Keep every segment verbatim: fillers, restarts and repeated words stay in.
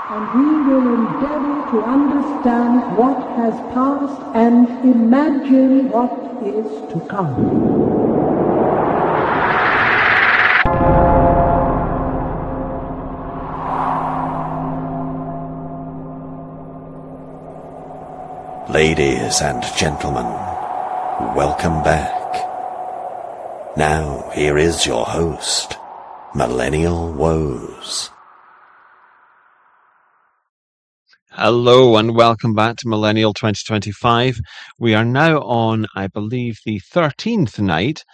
and we will endeavor to understand what has passed and imagine what is to come. Ladies and gentlemen, welcome back. Now, here is your host, Millennial Woes. Hello and welcome back to Millennial twenty twenty-five. We are now on, I believe, the thirteenth night.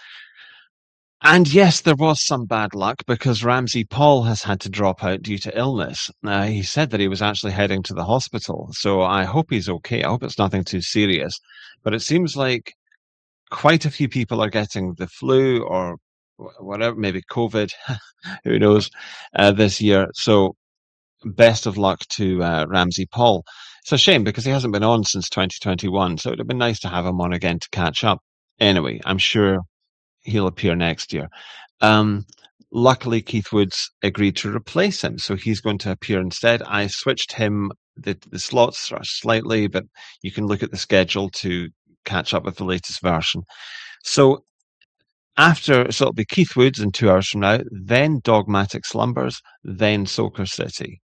And yes, there was some bad luck because Ramsey Paul has had to drop out due to illness. Uh, he said that he was actually heading to the hospital, so I hope he's okay. I hope it's nothing too serious. But it seems like quite a few people are getting the flu or whatever, maybe COVID, who knows, uh, this year. So best of luck to uh, Ramsey Paul. It's a shame because he hasn't been on since twenty twenty-one, so it would have been nice to have him on again to catch up. Anyway, I'm sure he'll appear next year. Um, luckily, Keith Woods agreed to replace him, so he's going to appear instead. I switched him, the, the slots are slightly, but you can look at the schedule to catch up with the latest version. So after, so it'll be Keith Woods in two hours from now, then Dogmatic Slumbers, then Soaker City.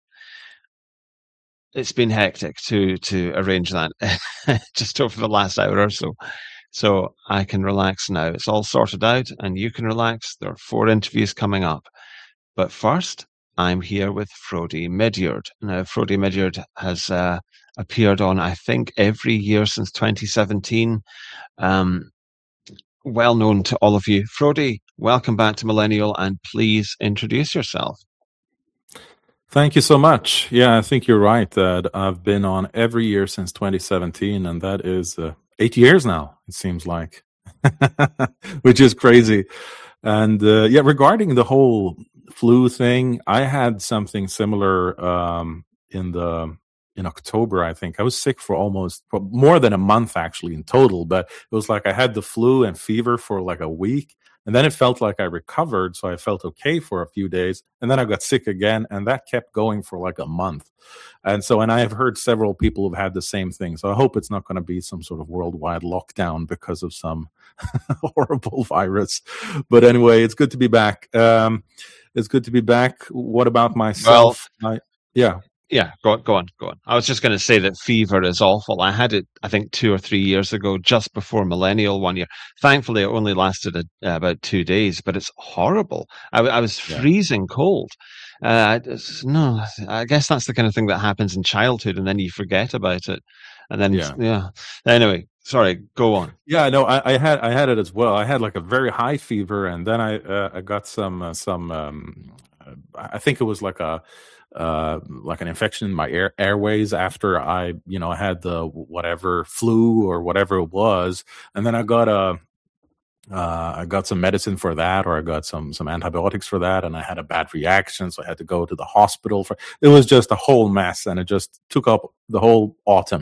It's been hectic to to arrange that just over the last hour or so. So I can relax now. It's all sorted out and you can relax. There are four interviews coming up. But first, I'm here with Frody Middyard. Now, Frody Middyard has uh, appeared on, I think, every year since twenty seventeen. Um, well known to all of you. Frody, welcome back to Millennial and please introduce yourself. Thank you so much. Yeah, I think you're right that I've been on every year since twenty seventeen, and that is uh, eight years now, it seems like, which is crazy. And uh, yeah, regarding the whole flu thing, I had something similar um, in the in October, I think. I was sick for almost for more than a month, actually, in total. But it was like I had the flu and fever for like a week. And then it felt like I recovered, so I felt okay for a few days. And then I got sick again, and that kept going for like a month. And so, and I have heard several people who've had the same thing. So I hope it's not going to be some sort of worldwide lockdown because of some horrible virus. But anyway, it's good to be back. Um, it's good to be back. What about myself? Well, I, yeah. Yeah, go on, go on, go on. I was just going to say that fever is awful. I had it, I think, two or three years ago, just before Millennial one year. Thankfully, it only lasted a, uh, about two days, but it's horrible. I, I was freezing yeah. cold. Uh, no, I guess that's the kind of thing that happens in childhood, and then you forget about it. And then, yeah. yeah. Anyway, sorry, go on. Yeah, no, I, I had I had it as well. I had like a very high fever, and then I uh, I got some uh, some. Um, I think it was like a. Uh, like an infection in my air, airways after I, you know, I had the whatever flu or whatever it was, and then I got a, uh, I got some medicine for that, or I got some some antibiotics for that, and I had a bad reaction, so I had to go to the hospital for. It was just a whole mess, and it just took up the whole autumn,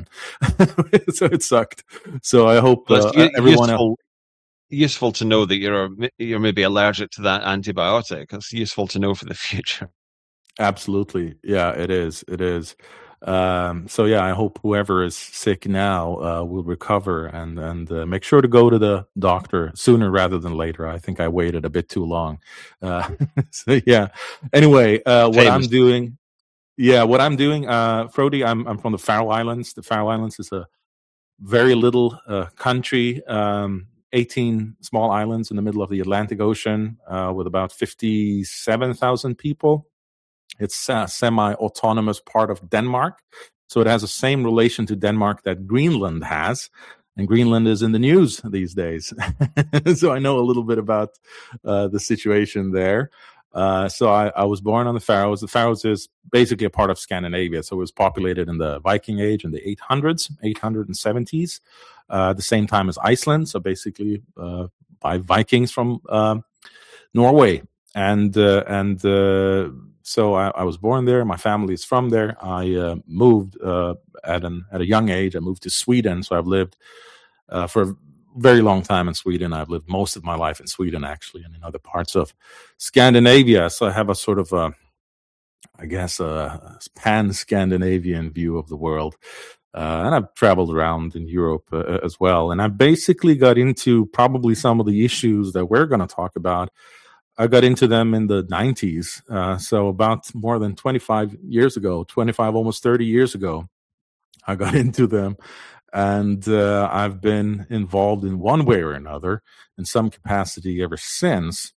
so it sucked. So I hope uh, well, everyone useful, else. Useful to know that you're you're maybe allergic to that antibiotic. It's useful to know for the future. Absolutely. Yeah, it is. It is. Um, so yeah, I hope whoever is sick now uh, will recover and, and uh, make sure to go to the doctor sooner rather than later. I think I waited a bit too long. Uh, so yeah. Anyway, uh, what Famous. I'm doing, yeah, what I'm doing, uh, Frody, I'm, I'm from the Faroe Islands. The Faroe Islands is a very little uh, country, um, eighteen small islands in the middle of the Atlantic Ocean uh, with about fifty-seven thousand people. It's a semi-autonomous part of Denmark, so it has the same relation to Denmark that Greenland has, and Greenland is in the news these days. So I know a little bit about uh, the situation there. Uh, so I, I was born on the Faroes. The Faroes is basically a part of Scandinavia, so it was populated in the Viking Age in the eight hundreds, eight seventies, uh, at the same time as Iceland, so basically uh, by Vikings from uh, Norway. And uh, and uh, so I, I was born there. My family is from there. I uh, moved uh, at an at a young age. I moved to Sweden, so I've lived uh, for a very long time in Sweden. I've lived most of my life in Sweden, actually, and in other parts of Scandinavia. So I have a sort of a I guess, a pan-Scandinavian view of the world. Uh, and I've traveled around in Europe uh, as well. And I basically got into probably some of the issues that we're going to talk about. I got into them in the nineties. Uh, so about more than twenty-five years ago, twenty-five, almost thirty years ago, I got into them. And uh, I've been involved in one way or another in some capacity ever since.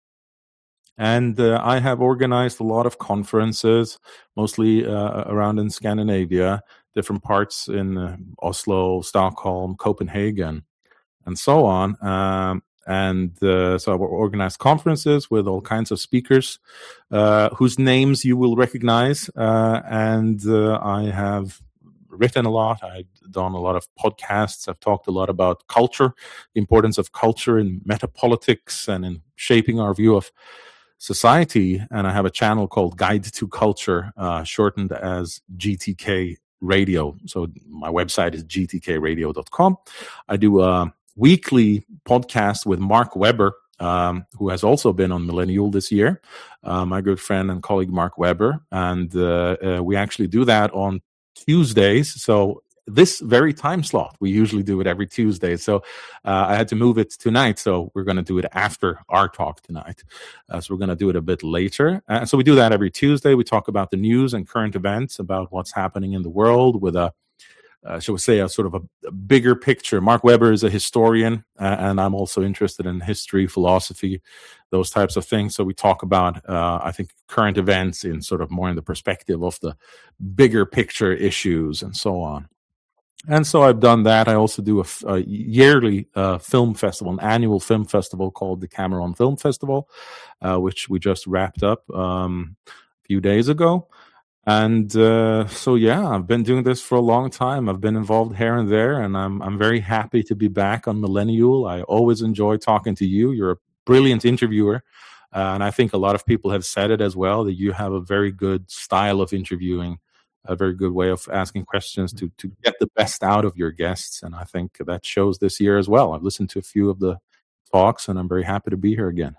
And uh, I have organized a lot of conferences, mostly uh, around in Scandinavia, different parts in uh, Oslo, Stockholm, Copenhagen, and so on. Um, and uh, so I organized conferences with all kinds of speakers uh, whose names you will recognize. Uh, and uh, I have written a lot. I've done a lot of podcasts. I've talked a lot about culture, the importance of culture in metapolitics and in shaping our view of society. And I have a channel called Guide to Culture, uh, shortened as G T K Radio. So my website is g t k radio dot com. I do a weekly podcast with Mark Webber, um, who has also been on Millennial this year, uh, my good friend and colleague Mark Webber. And uh, uh, we actually do that on Tuesdays. So this very time slot, we usually do it every Tuesday. So uh, I had to move it tonight. So we're going to do it after our talk tonight. Uh, so we're going to do it a bit later. Uh, so we do that every Tuesday. We talk about the news and current events, about what's happening in the world with a, uh, shall we say, a sort of a, a bigger picture. Mark Webber is a historian, uh, and I'm also interested in history, philosophy, those types of things. So we talk about, uh, I think, current events in sort of more in the perspective of the bigger picture issues and so on. And so I've done that. I also do a, a yearly uh, film festival, an annual film festival called the Cameron Film Festival, uh, which we just wrapped up um, a few days ago. And uh, so, yeah, I've been doing this for a long time. I've been involved here and there, and I'm I'm very happy to be back on Millennial. I always enjoy talking to you. You're a brilliant interviewer, uh, and I think a lot of people have said it as well, that you have a very good style of interviewing, a very good way of asking questions to to get the best out of your guests. And I think that shows this year as well. I've listened to a few of the talks, and I'm very happy to be here again.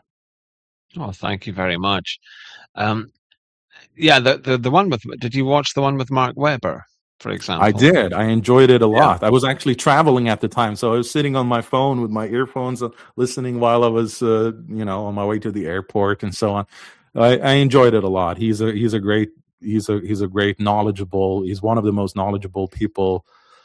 Oh, thank you very much. Um, yeah, the, the the one with, did you watch the one with Mark Webber, for example? I did. I enjoyed it a lot. Yeah. I was actually traveling at the time, so I was sitting on my phone with my earphones, uh, listening while I was, uh, you know, on my way to the airport and so on. I, I enjoyed it a lot. He's a he's a great he's a he's a great knowledgeable. He's one of the most knowledgeable people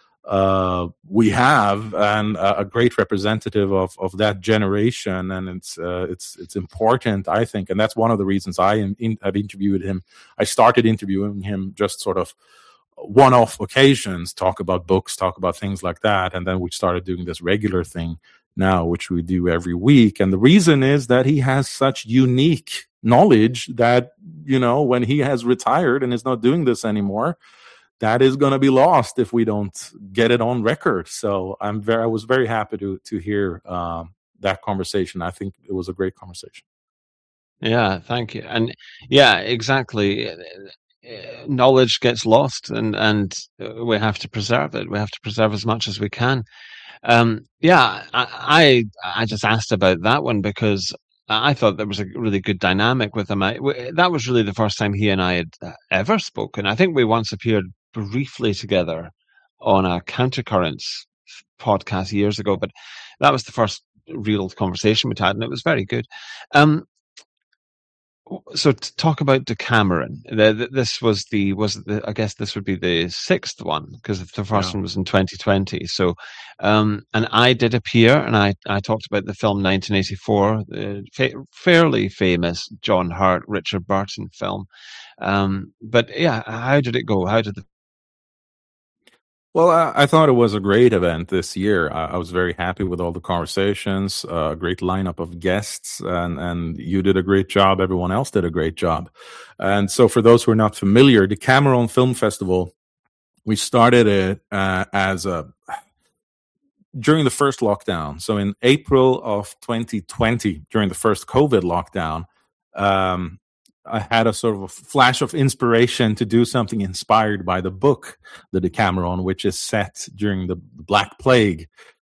uh, we have, and a, a great representative of, of that generation. And it's uh, it's it's important, I think, and that's one of the reasons I am in, have interviewed him. I started interviewing him just sort of one-off occasions, talk about books, talk about things like that, and then we started doing this regular thing now, which we do every week. And the reason is that he has such unique knowledge that, you know, when he has retired and is not doing this anymore, that is going to be lost if we don't get it on record. So I'm very, I was very happy to to hear um, that conversation. I think it was a great conversation. Yeah, thank you. And yeah, exactly. Knowledge gets lost, and and we have to preserve it. We have to preserve as much as we can. Um, yeah, I, I I just asked about that one because I thought there was a really good dynamic with him. I, that was really the first time he and I had ever spoken. I think we once appeared briefly together on a Countercurrents podcast years ago, but that was the first real conversation we'd had, and it was very good. Um, so to talk about Decameron, the, the, this was the was the, I guess this would be the sixth one, because the first yeah. one was in twenty twenty. So, um, and I did appear, and I, I talked about the film nineteen eighty-four, the fa- fairly famous John Hurt, Richard Burton film. Um, but yeah, how did it go? How did the Well, I, I thought it was a great event this year. I, I was very happy with all the conversations, uh, a great lineup of guests, and, and you did a great job. Everyone else did a great job. And so for those who are not familiar, the Cameron Film Festival, we started it uh, as a, during the first lockdown. So in April of twenty twenty, during the first COVID lockdown, um, I had a sort of a flash of inspiration to do something inspired by the book, The Decameron, which is set during the Black Plague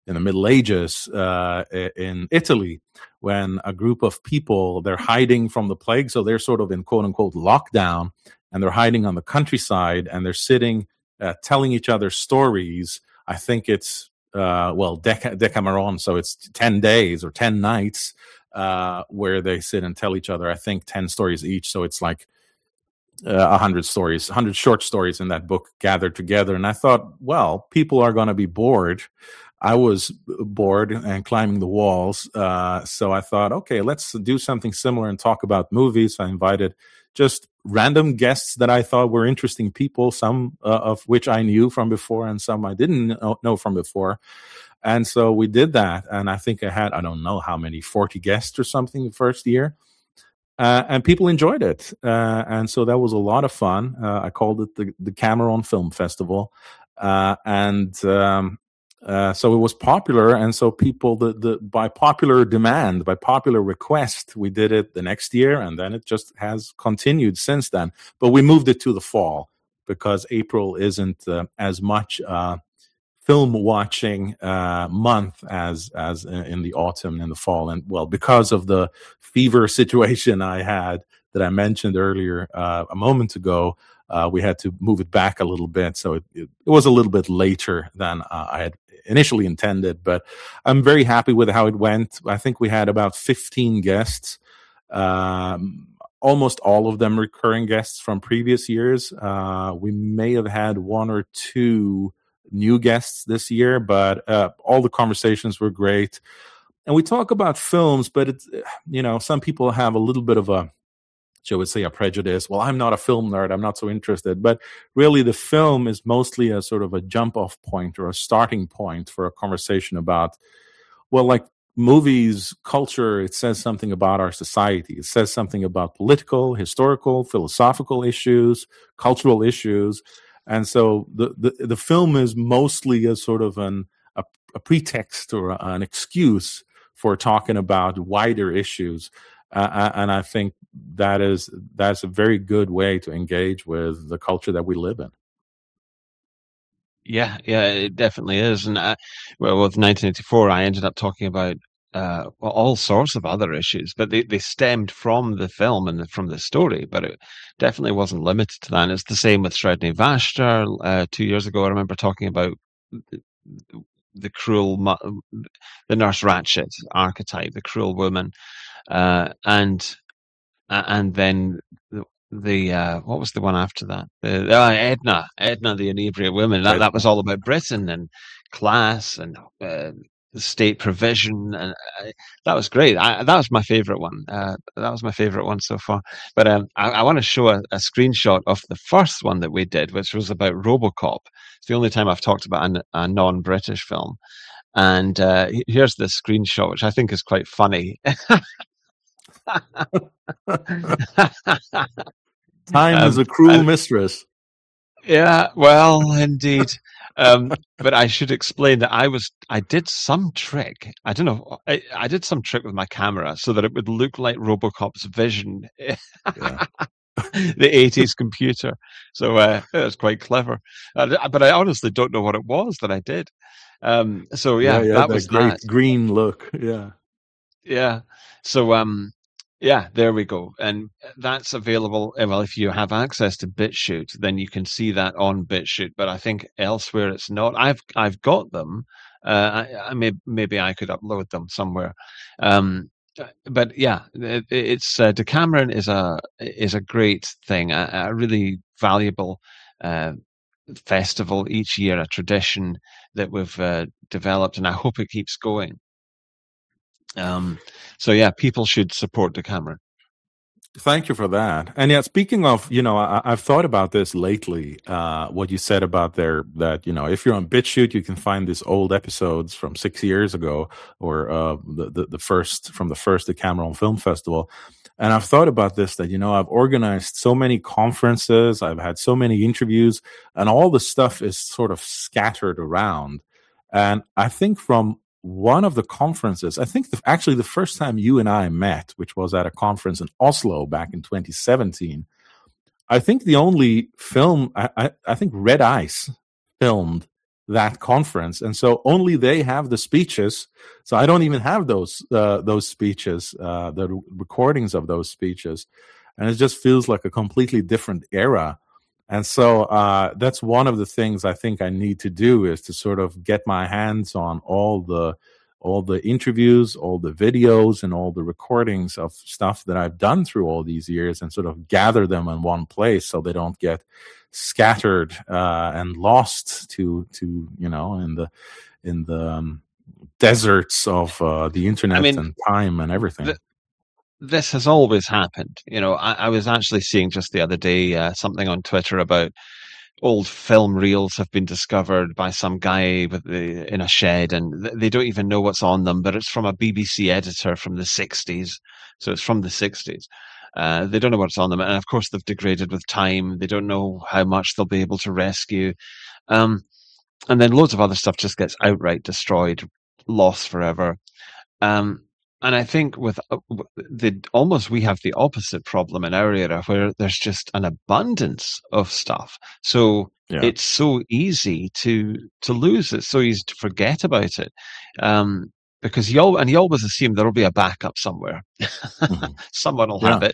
in the Middle Ages uh, in Italy, when a group of people, they're hiding from the plague, so they're sort of in quote unquote lockdown, and they're hiding on the countryside, and they're sitting uh, telling each other stories. I think it's uh, well Deca- Decameron, so it's ten days or ten nights uh, where they sit and tell each other. I think ten stories each, so it's like a uh, hundred stories, a hundred short stories in that book gathered together. And I thought, well, people are going to be bored. I was bored and climbing the walls. Uh, so I thought, okay, let's do something similar and talk about movies. I invited just random guests that I thought were interesting people, some uh, of which I knew from before and some I didn't know from before. And so we did that. And I think I had, I don't know how many, forty guests or something the first year. Uh, and people enjoyed it. Uh, and so that was a lot of fun. Uh, I called it the, the Cameron Film Festival. Uh, and um, uh, so it was popular. And so people, the, the by popular demand, by popular request, we did it the next year. And then it just has continued since then. But we moved it to the fall because April isn't uh, as much uh, film watching uh, month as as in the autumn and the fall. And well, because of the fever situation I had that I mentioned earlier uh, a moment ago, uh, we had to move it back a little bit. So it, it, it was a little bit later than uh, I had initially intended, but I'm very happy with how it went. I think we had about fifteen guests, um, almost all of them recurring guests from previous years. Uh, we may have had one or two new guests this year, but uh, all the conversations were great. And we talk about films, but it's, you know, some people have a little bit of a, shall we say, a prejudice. Well, I'm not a film nerd. I'm not so interested. But really, the film is mostly a sort of a jump off point or a starting point for a conversation about, well, like movies, culture, it says something about our society. It says something about political, historical, philosophical issues, cultural issues. And so the, the, the film is mostly a sort of an, a, a pretext or an excuse for talking about wider issues. Uh, and I think that is that's a very good way to engage with the culture that we live in. Yeah, yeah, it definitely is. And I, well, with nineteen eighty-four, I ended up talking about uh, well, all sorts of other issues, but they, they stemmed from the film and the, from the story, but it definitely wasn't limited to that. And it's the same with Sredni Vashtar. Uh, two years ago, I remember talking about the, the cruel, the Nurse Ratched archetype, the cruel woman. Uh, and and then the, the uh, what was the one after that? The, uh, Edna, Edna, the inebriate woman. That, that was all about Britain and class and uh, state provision, and uh, that was great. I, that was my favorite one. Uh, that was my favorite one so far. But um, I, I want to show a, a screenshot of the first one that we did, which was about RoboCop. It's the only time I've talked about a, a non-British film. And uh, here's the screenshot, which I think is quite funny. Time um, is a cruel and, mistress. Yeah, well, indeed. Um, but I should explain that I was, I did some trick. I don't know. I, I did some trick with my camera so that it would look like RoboCop's vision, yeah. The eighties computer. So uh, it was quite clever. Uh, but I honestly don't know what it was that I did. Um, so yeah, yeah, yeah that, that was great that. green look. Yeah, yeah. So um. Yeah, there we go. And that's available. Well, if you have access to BitChute, then you can see that on BitChute. But I think elsewhere it's not. I've I've got them. Uh, I, I may, maybe I could upload them somewhere. Um, but yeah, it, it's uh, Decameron is a is a great thing, a, a really valuable uh, festival each year, a tradition that we've uh, developed, and I hope it keeps going. Um, so yeah, people should support Decameron. Thank you for that. And yeah, speaking of, you know, I, I've thought about this lately. Uh, what you said about there, that, you know, if you're on BitChute, you can find these old episodes from six years ago, or uh, the, the the first from the first Decameron Film Festival. And I've thought about this, that, you know, I've organized so many conferences, I've had so many interviews, and all the stuff is sort of scattered around. And I think from one of the conferences, I think the, actually the first time you and I met, which was at a conference in Oslo back in twenty seventeen, I think the only film, I, I, I think Red Ice filmed that conference, and so only they have the speeches. So I don't even have those uh, those speeches, uh, the recordings of those speeches, and it just feels like a completely different era. And so uh, that's one of the things I think I need to do, is to sort of get my hands on all the all the interviews, all the videos, and all the recordings of stuff that I've done through all these years, and sort of gather them in one place so they don't get scattered uh, and lost to to you know in the in the um, deserts of uh, the internet I mean, and time and everything. Th- this has always happened. You know, I, I was actually seeing just the other day uh, something on Twitter about old film reels have been discovered by some guy with the, in a shed, and they don't even know what's on them, but it's from a B B C editor from the sixties. So it's from the sixties. Uh, they don't know what's on them. And of course, they've degraded with time. They don't know how much they'll be able to rescue. Um, and then loads of other stuff just gets outright destroyed, lost forever. Um, and I think with uh, the almost we have the opposite problem in our era, where there's just an abundance of stuff. So yeah. It's so easy to to lose it, so easy to forget about it. Um, because you all, and you always assume there'll be a backup somewhere. Mm-hmm. Someone will yeah. have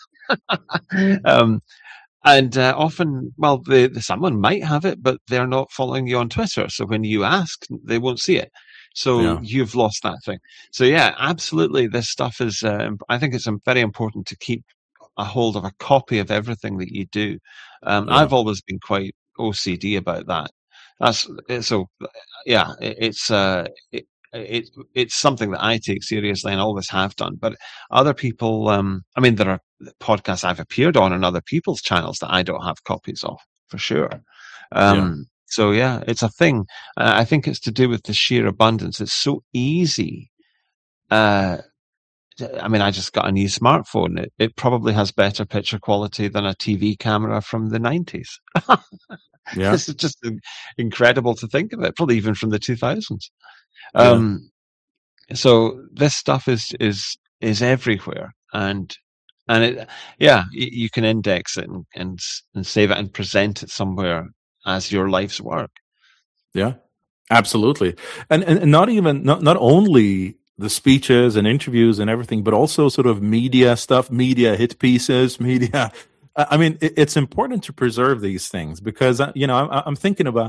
it. um, and uh, often, well, the, the someone might have it, but they're not following you on Twitter. So when you ask, they won't see it. So yeah. you've lost that thing. So yeah, absolutely. This stuff is, uh, I think it's very important to keep a hold of a copy of everything that you do. Um, yeah. I've always been quite O C D about that. That's so, yeah, it, it's, uh, it, It, it's something that I take seriously and always have done. But other people, um, I mean, there are podcasts I've appeared on on other people's channels that I don't have copies of, for sure. Um, yeah. So, yeah, it's a thing. Uh, I think it's to do with the sheer abundance. It's so easy. Uh, I mean, I just got a new smartphone. It, it probably has better picture quality than a T V camera from the nineties. Yeah. This is just incredible to think of it, probably even from the two thousands. Um, yeah. So this stuff is, is, is everywhere, and, and it, yeah, you can index it and, and, and save it and present it somewhere as your life's work. Yeah, absolutely. And, and not even, not, not only the speeches and interviews and everything, but also sort of media stuff, media hit pieces, media. I mean, it, it's important to preserve these things because, you know, I'm, I'm thinking about,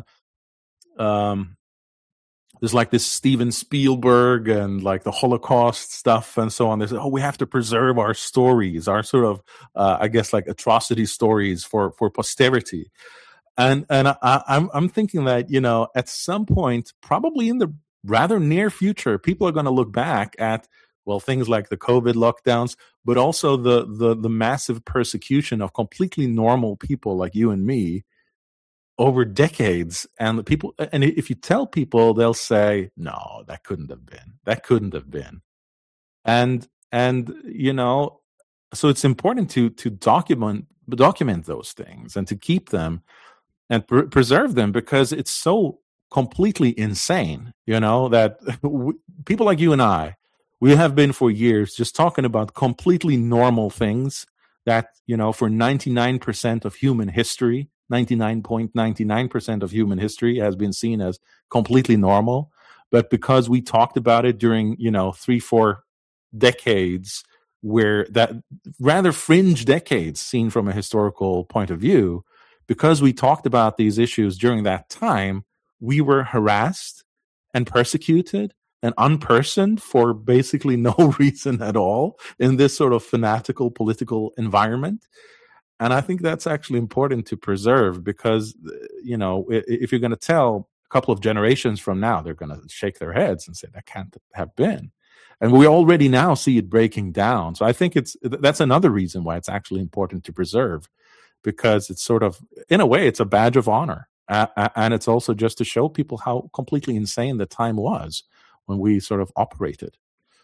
um, there's like this Steven Spielberg and like the Holocaust stuff and so on. There's, oh, we have to preserve our stories, our sort of, uh, I guess, like atrocity stories for, for posterity. And, and I, I'm, I'm thinking that, you know, at some point, probably in the rather near future, people are going to look back at, well, things like the COVID lockdowns, but also the, the, the massive persecution of completely normal people like you and me over decades. And the people, and if you tell people, they'll say, no, that couldn't have been, that couldn't have been. And, and, you know, so it's important to, to document, document those things and to keep them and pr- preserve them because it's so completely insane, you know, that we, people like you and I, we have been for years just talking about completely normal things that, you know, for ninety-nine percent of human history, ninety-nine point nine nine percent of human history has been seen as completely normal. But because we talked about it during, you know, three, four decades where that rather fringe decades seen from a historical point of view, because we talked about these issues during that time, we were harassed and persecuted and unpersoned for basically no reason at all in this sort of fanatical political environment. And I think that's actually important to preserve because, you know, if you're going to tell a couple of generations from now, they're going to shake their heads and say, that can't have been. And we already now see it breaking down. So I think it's that's another reason why it's actually important to preserve, because it's sort of, in a way, it's a badge of honor. Uh, and it's also just to show people how completely insane the time was when we sort of operated.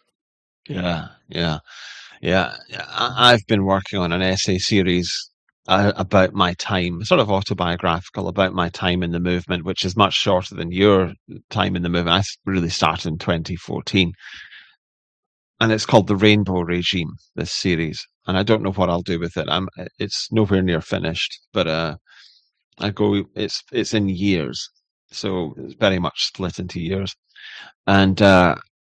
Yeah, yeah. Yeah, I've been working on an essay series uh, about my time, sort of autobiographical, about my time in the movement, which is much shorter than your time in the movement. I really started in twenty fourteen. And it's called The Rainbow Regime, this series. And I don't know what I'll do with it. I'm, it's nowhere near finished, but uh, I go, it's, it's in years. So it's very much split into years. And uh,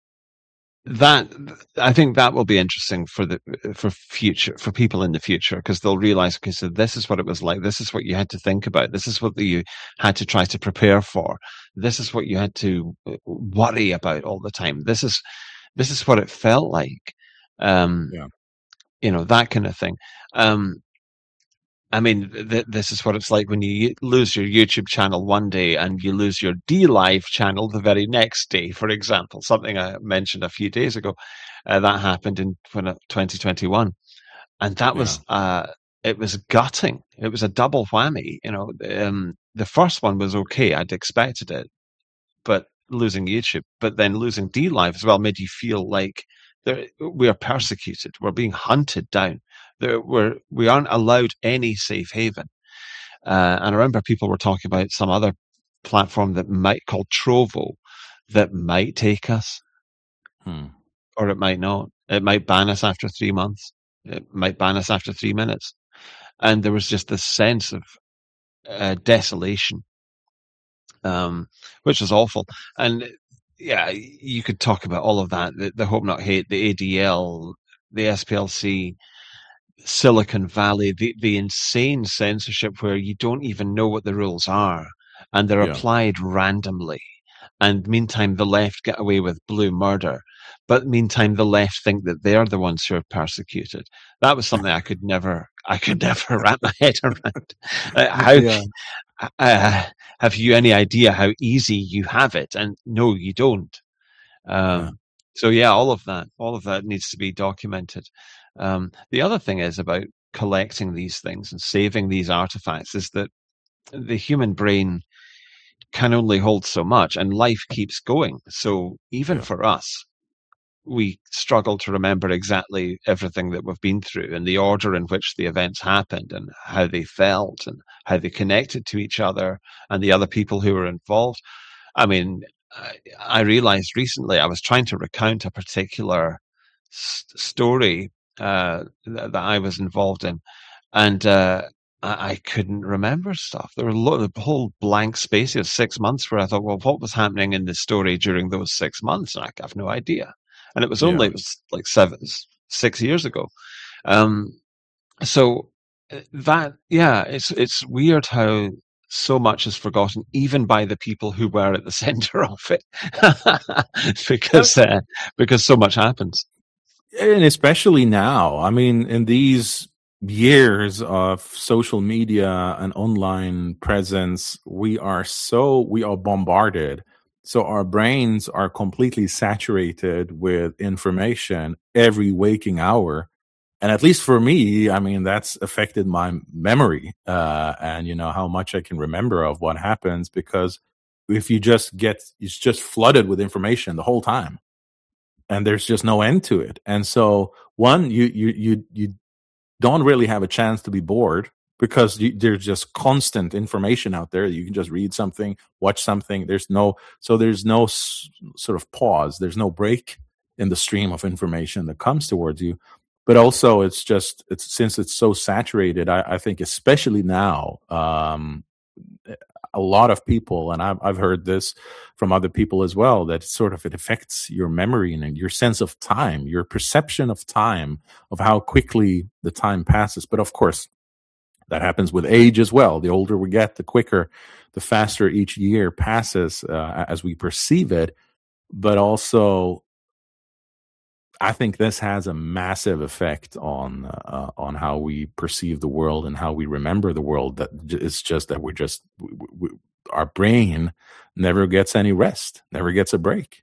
that I think that will be interesting for the for future for people in the future, because they'll realize, okay, so this is what it was like. This is what you had to think about. This is what you had to try to prepare for. This is what you had to worry about all the time. This is this is what it felt like. Um, Yeah. you know, that kind of thing. Um, I mean, th- this is what it's like when you lose your YouTube channel one day and you lose your D Live channel the very next day, for example, something I mentioned a few days ago. Uh, that happened in twenty twenty-one. And that was, Yeah. uh, it was gutting. It was a double whammy. You know, um, the first one was okay. I'd expected it, but losing YouTube, but then losing D Live as well made you feel like there, we are persecuted. We're being hunted down. There, we're, we aren't allowed any safe haven. Uh, and I remember people were talking about some other platform that might called Trovo that might take us, Hmm. or it might not. It might ban us after three months. It might ban us after three minutes. And there was just this sense of uh, desolation, um, which was awful. And yeah, you could talk about all of that, the, the Hope Not Hate, the A D L, the S P L C, Silicon Valley, the, the insane censorship where you don't even know what the rules are and they're Yeah. applied randomly. And meantime, the left get away with blue murder. But meantime, the left think that they're the ones who are persecuted. That was something I could never, I could never wrap my head around. Uh, how, Yeah. uh, have you any idea how easy you have it? And no, you don't. Um, Yeah. So yeah, all of that, all of that needs to be documented. Um, the other thing is about collecting these things and saving these artifacts is that the human brain can only hold so much, and life keeps going. So even Yeah. for us, we struggle to remember exactly everything that we've been through and the order in which the events happened and how they felt and how they connected to each other and the other people who were involved. I mean, I, I realized recently I was trying to recount a particular s- story uh, th- that I was involved in, and uh, I, I couldn't remember stuff. There were a lot of whole blank spaces of six months where I thought, well, what was happening in the story during those six months? And I have no idea. And it was only Yeah. it was like seven, six years ago. Um, so uh, that, yeah, it's it's weird how so much is forgotten, even by the people who were at the center of it, because uh, because so much happens. And especially now, I mean, in these years of social media and online presence, we are so, we are bombarded. So our brains are completely saturated with information every waking hour. And at least for me, I mean, that's affected my memory, uh, and, you know, how much I can remember of what happens, because if you just get, it's just flooded with information the whole time. And there's just no end to it. And so, one, you you you you don't really have a chance to be bored, because you, there's just constant information out there. You can just read something, watch something. There's no so there's no s- sort of pause. There's no break in the stream of information that comes towards you. But also, it's just it's since it's so saturated. I, I think especially now. Um, a lot of people, and I've, I've heard this from other people as well, that sort of it affects your memory and your sense of time, your perception of time, of how quickly the time passes. But of course, that happens with age as well. The older we get, the quicker, the faster each year passes uh, as we perceive it. But also, I think this has a massive effect on uh, on how we perceive the world and how we remember the world. That it's just that we're just we, we, our brain never gets any rest, never gets a break.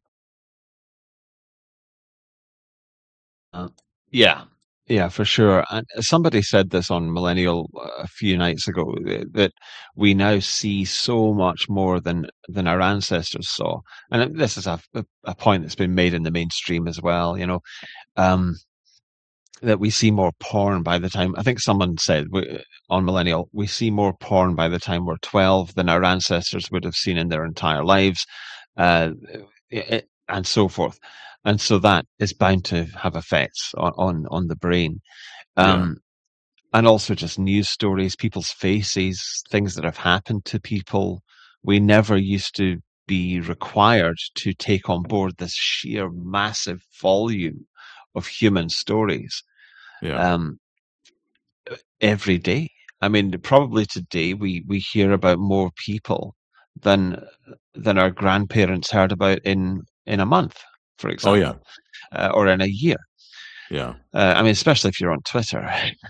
Uh, yeah, yeah, for sure. And somebody said this on Millennial a few nights ago, that we now see so much more than than our ancestors saw. And this is a a point that's been made in the mainstream as well. You know, um, that we see more porn by the time, I think someone said we, on Millennial, we see more porn by the time we're twelve than our ancestors would have seen in their entire lives, uh, it, and so forth. And so that is bound to have effects on, on, on the brain. Um, yeah. And also just news stories, people's faces, things that have happened to people, we never used to be required to take on board this sheer massive volume of human stories Yeah. um, every day. I mean, probably today we, we hear about more people than than our grandparents heard about in, in a month, for Oh example, yeah. uh, or in a year. Yeah. Uh, I mean, especially if you're on Twitter,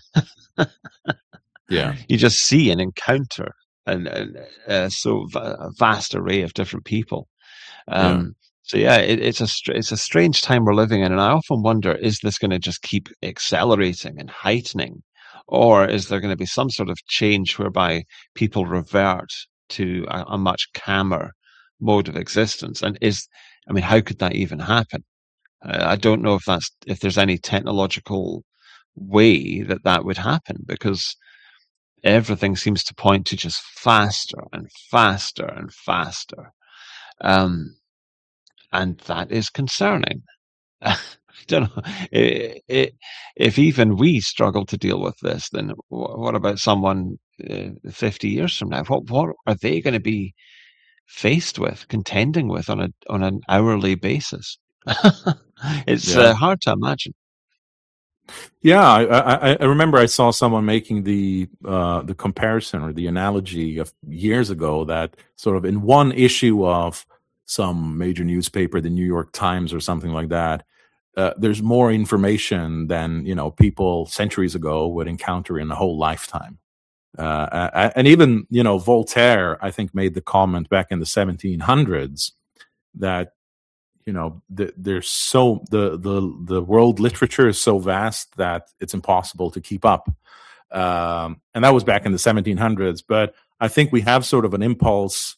Yeah. you just see and encounter and, and uh, so va- a vast array of different people. Um, Yeah. So yeah, it, it's a str- it's a strange time we're living in, and I often wonder: is this going to just keep accelerating and heightening, or is there going to be some sort of change whereby people revert to a, a much calmer mode of existence? And is, I mean, how could that even happen? Uh, I don't know if that's if there's any technological way that that would happen, because everything seems to point to just faster and faster and faster. Um, and that is concerning. I don't know. It, it, if even we struggle to deal with this, then what about someone uh, fifty years from now? What what are they going to be faced with, contending with on a on an hourly basis? It's Yeah. uh, hard to imagine. Yeah, I, I, I remember I saw someone making the uh, the comparison or the analogy of years ago that sort of in one issue of some major newspaper, the New York Times or something like that, uh, there's more information than, you know, people centuries ago would encounter in a whole lifetime. Uh, and even, you know, Voltaire, I think, made the comment back in the seventeen hundreds that, you know, the, there's so the the the world literature is so vast that it's impossible to keep up, um, and that was back in the seventeen hundreds. But I think we have sort of an impulse,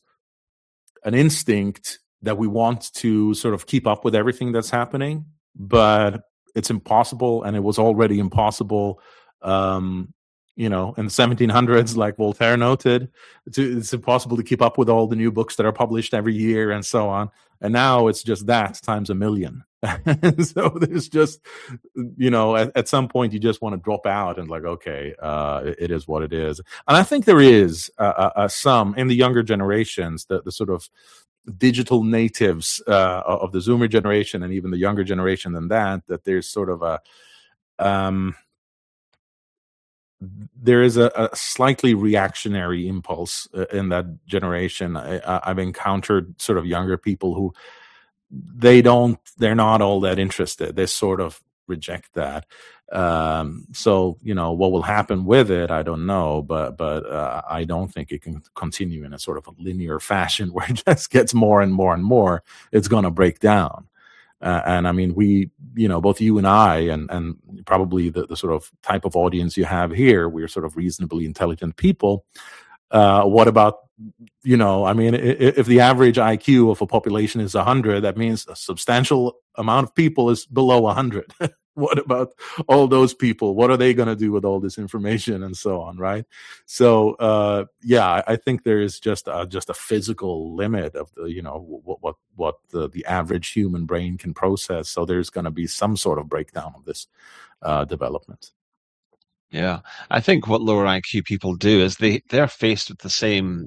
an instinct that we want to sort of keep up with everything that's happening, but it's impossible, and it was already impossible. Um, you know, in the seventeen hundreds, like Voltaire noted, to, it's impossible to keep up with all the new books that are published every year and so on. And now it's just that times a million. So there's just, you know, at, at some point you just want to drop out and like, okay, uh, it, it is what it is. And I think there is uh, uh, some in the younger generations, the, the sort of digital natives uh, of the Zoomer generation and even the younger generation than that, that there's sort of a, um, there is a, a slightly reactionary impulse uh, in that generation. I, I've encountered sort of younger people who they don't, they're not all that interested. They sort of reject that. Um, so, you know, what will happen with it, I don't know, but, but, uh, I don't think it can continue in a sort of a linear fashion where it just gets more and more and more. It's going to break down. Uh, and I mean, we, you know, both you and I, and, and probably the, the sort of type of audience you have here, we're sort of reasonably intelligent people. Uh, what about, you know, I mean, if, if the average I Q of a population is one hundred, that means a substantial amount of people is below one hundred. What about all those people? What are they going to do with all this information and so on, right? So, uh, yeah, I think there is just a, just a physical limit of the, you know, what what what the, the average human brain can process. So there's going to be some sort of breakdown of this uh, development. Yeah, I think what lower I Q people do is they they're faced with the same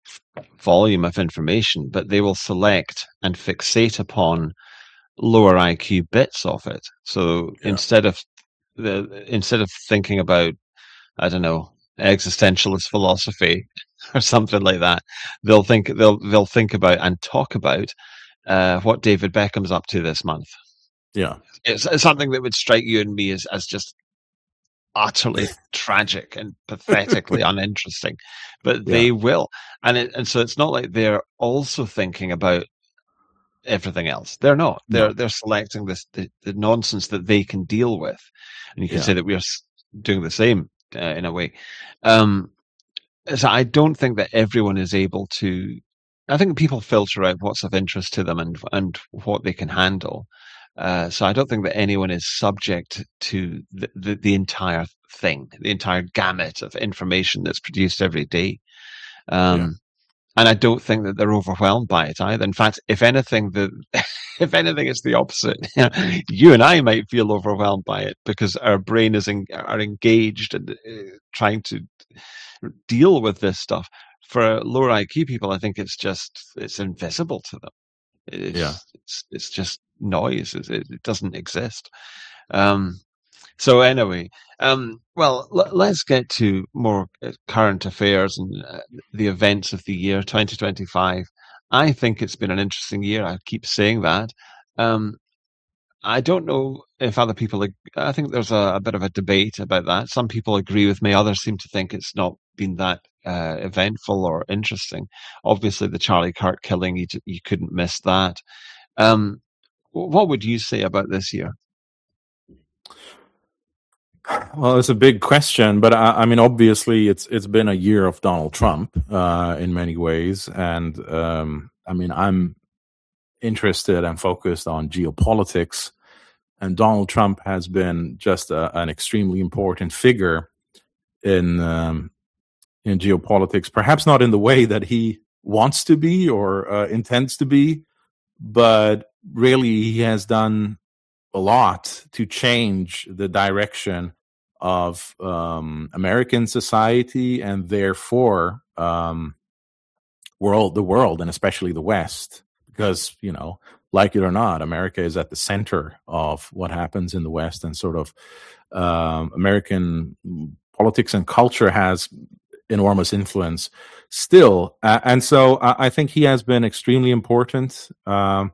volume of information, but they will select and fixate upon lower I Q bits of it. So Yeah. instead of the instead of thinking about, I don't know, existentialist philosophy or something like that, they'll think they'll they'll think about and talk about uh, what David Beckham's up to this month. Yeah, It's, it's something that would strike you and me as as just utterly tragic and pathetically uninteresting, but they yeah. will, and it, and so it's not like they're also thinking about everything else. They're not. They're No. they're selecting this the, the nonsense that they can deal with, and you can Yeah. say that we are doing the same uh, in a way. Um, so I don't think that everyone is able to. I think people filter out what's of interest to them and and what they can handle. Uh, so I don't think that anyone is subject to the, the, the entire thing, the entire gamut of information that's produced every day. Um, Yeah. And I don't think that they're overwhelmed by it either. In fact, if anything, the if anything, it's the opposite. You and I might feel overwhelmed by it because our brain is en- are engaged and uh, trying to deal with this stuff for lower I Q people, I think it's just it's invisible to them. It's Yeah. it's, it's just noise. It, it doesn't exist. Um, so anyway, um, well, l- let's get to more uh, current affairs and uh, the events of the year twenty twenty-five. I think it's been an interesting year. I keep saying that. Um, I don't know if other people. ag- I think there's a, a bit of a debate about that. Some people agree with me. Others seem to think it's not been that uh, eventful or interesting. Obviously, the Charlie Kirk killing, you, j- you couldn't miss that. Um, wh- what would you say about this year? Well, it's a big question, but I, I mean, obviously, it's it's been a year of Donald Trump uh, in many ways, and um, I mean, I'm interested and focused on geopolitics, and Donald Trump has been just a, an extremely important figure in um, in geopolitics. Perhaps not in the way that he wants to be or uh, intends to be, but really, he has done a lot to change the direction of um, American society and therefore um, world, the world, and especially the West, because, you know, like it or not, America is at the center of what happens in the West, and sort of um, American politics and culture has enormous influence still. Uh, and so I, I think he has been extremely important. Um,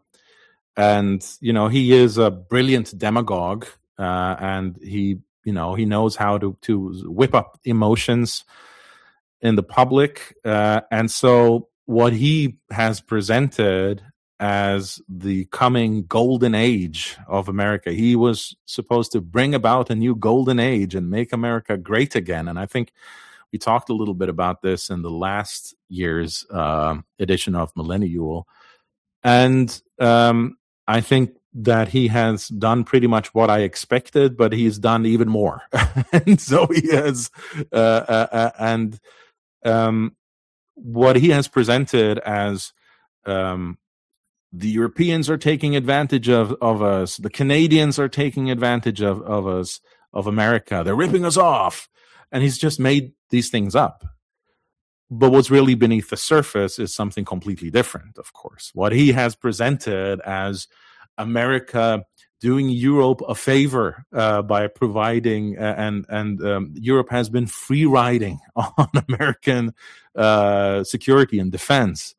and you know, he is a brilliant demagogue, uh, and he you know he knows how to to whip up emotions in the public, uh, and so what he has presented as the coming golden age of America, he was supposed to bring about a new golden age and make America great again. And I think we talked a little bit about this in the last year's uh, edition of Millennial, and um, I think that he has done pretty much what I expected, but he's done even more. And so he has, uh, uh, uh, and um, what he has presented as um, the Europeans are taking advantage of, of us, the Canadians are taking advantage of, of us, of America, they're ripping us off. And he's just made these things up. But what's really beneath the surface is something completely different, of course. What he has presented as America doing Europe a favor uh, by providing, uh, and and um, Europe has been free riding on American uh, security and defense.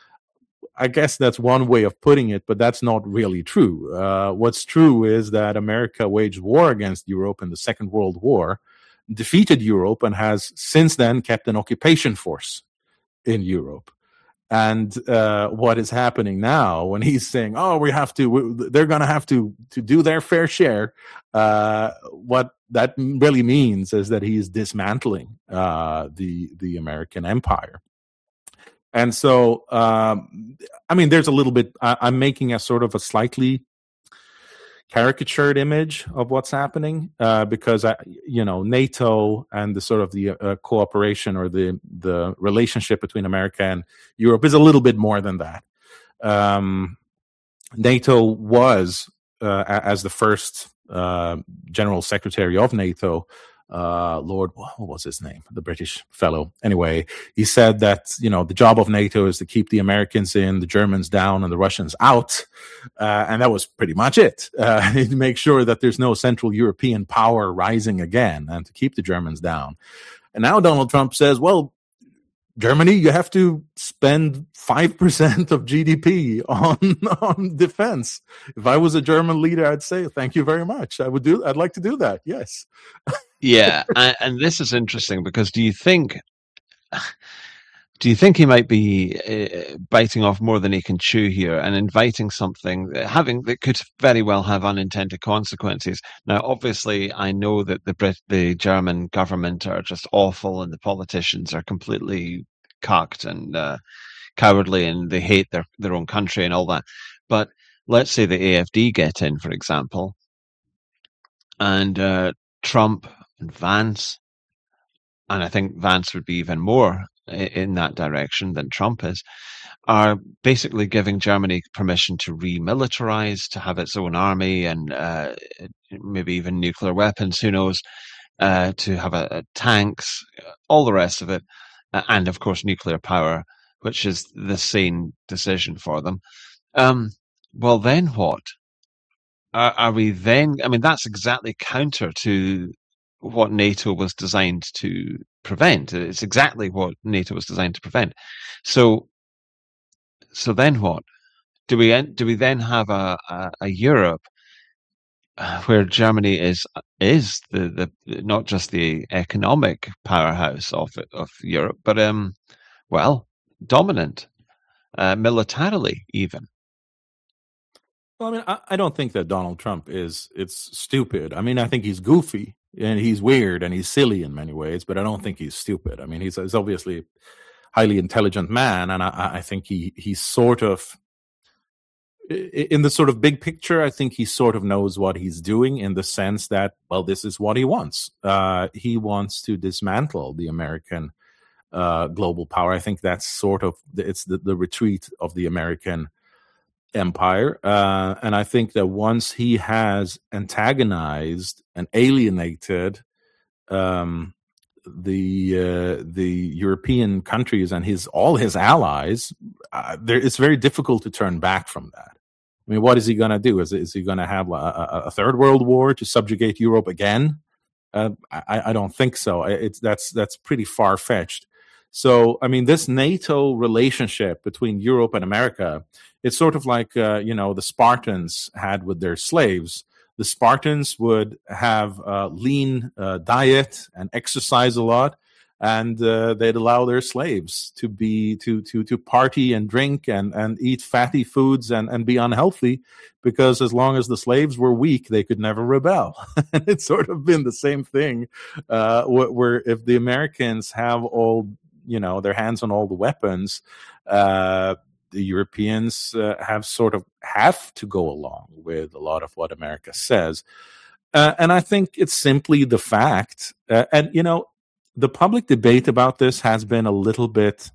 I guess that's one way of putting it, but that's not really true. Uh, what's true is that America waged war against Europe in the Second World War, defeated Europe, and has since then kept an occupation force in Europe. And uh, what is happening now when he's saying, "Oh, we have to," they're going to have to to do their fair share. Uh, what that really means is that he's dismantling uh, the the American empire. And so, um, I mean, there's a little bit. I, I'm making a sort of a slightly caricatured image of what's happening uh, because I, you know, NATO and the sort of the uh, cooperation or the the relationship between America and Europe is a little bit more than that. Um, NATO was, uh, as the first uh, General Secretary of NATO, uh, Lord, what was his name? The British fellow. Anyway, he said that, you know, the job of NATO is to keep the Americans in, the Germans down, and the Russians out. Uh, and that was pretty much it. Uh, to make sure that there's no Central European power rising again and to keep the Germans down. And now Donald Trump says, well, Germany, you have to spend five percent of G D P on, on defense. If I was a German leader, I'd say, thank you very much. I would do, I'd like to do that. Yes. Yeah. and, and this is interesting because do you think, do you think he might be uh, biting off more than he can chew here and inviting something that having that could very well have unintended consequences? Now, obviously, I know that the Brit, the German government are just awful, and the politicians are completely cucked and uh, cowardly, and they hate their their own country and all that. But let's say the A F D get in, for example, and uh, Trump and Vance, and I think Vance would be even more in that direction than Trump is, are basically giving Germany permission to remilitarize, to have its own army and uh, maybe even nuclear weapons, who knows, uh, to have a, a tanks, all the rest of it. uh, and of course nuclear power, which is the sane decision for them. Um, well, then what? Are, are we then? I mean, that's exactly counter to what NATO was designed to prevent. It's exactly what NATO was designed to prevent. So, so then what? Do we do we then have a, a, a Europe where Germany is is the, the not just the economic powerhouse of of Europe, but um, well, dominant uh, militarily even? Well, I mean, I, I don't think that Donald Trump is it's stupid. I mean, I think he's goofy and he's weird and he's silly in many ways, but I don't think he's stupid. I mean, he's, he's obviously a highly intelligent man, and I, I think he he's sort of in the sort of big picture. I think he sort of knows what he's doing in the sense that, well, this is what he wants. Uh, he wants to dismantle the American uh, global power. I think that's sort of it's the, the retreat of the American empire, uh, and I think that once he has antagonized and alienated um, the uh, the European countries and his all his allies, uh, there, it's very difficult to turn back from that. I mean, what is he going to do? Is is he going to have a, a third world war to subjugate Europe again? Uh, I, I don't think so. It's that's that's pretty far fetched. So, I mean, this NATO relationship between Europe and America, it's sort of like, uh, you know, the Spartans had with their slaves. The Spartans would have a lean uh, diet and exercise a lot, and uh, they'd allow their slaves to be to to to party and drink and, and eat fatty foods and, and be unhealthy, because as long as the slaves were weak, they could never rebel. And it's sort of been the same thing, uh, where if the Americans have all, you know, their hands on all the weapons, uh, the Europeans uh, have sort of have to go along with a lot of what America says. Uh, and I think it's simply the fact, uh, and, you know, the public debate about this has been a little bit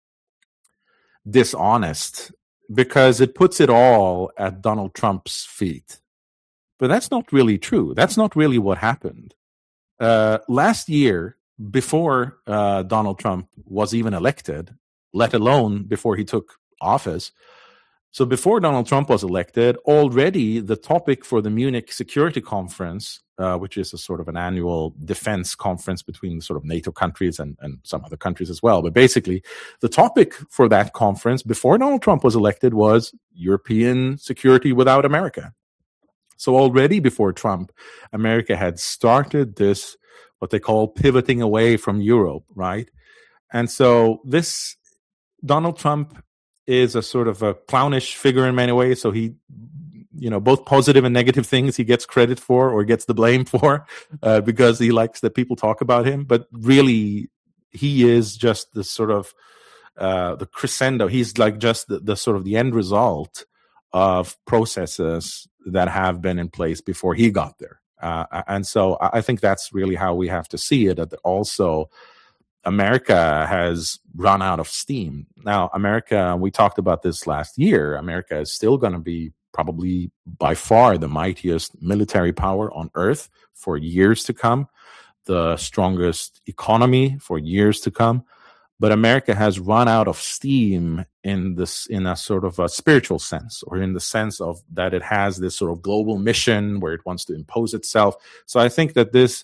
dishonest because it puts it all at Donald Trump's feet. But that's not really true. That's not really what happened. Uh, last year, before uh, Donald Trump was even elected, let alone before he took office. So before Donald Trump was elected, already the topic for the Munich Security Conference, uh, which is a sort of an annual defense conference between sort of NATO countries and, and some other countries as well. But basically, the topic for that conference before Donald Trump was elected was European security without America. So already before Trump, America had started this, what they call pivoting away from Europe, right? And so this Donald Trump is a sort of a clownish figure in many ways. So he, you know, both positive and negative things he gets credit for or gets the blame for uh, because he likes that people talk about him. But really, he is just the sort of uh, the crescendo. He's like just the, the sort of the end result of processes that have been in place before he got there. Uh, and so I think that's really how we have to see it. That also, America has run out of steam. Now, America, we talked about this last year, America is still going to be probably by far the mightiest military power on earth for years to come, the strongest economy for years to come. But America has run out of steam in this, in a sort of a spiritual sense, or in the sense of that it has this sort of global mission where it wants to impose itself. So I think that this,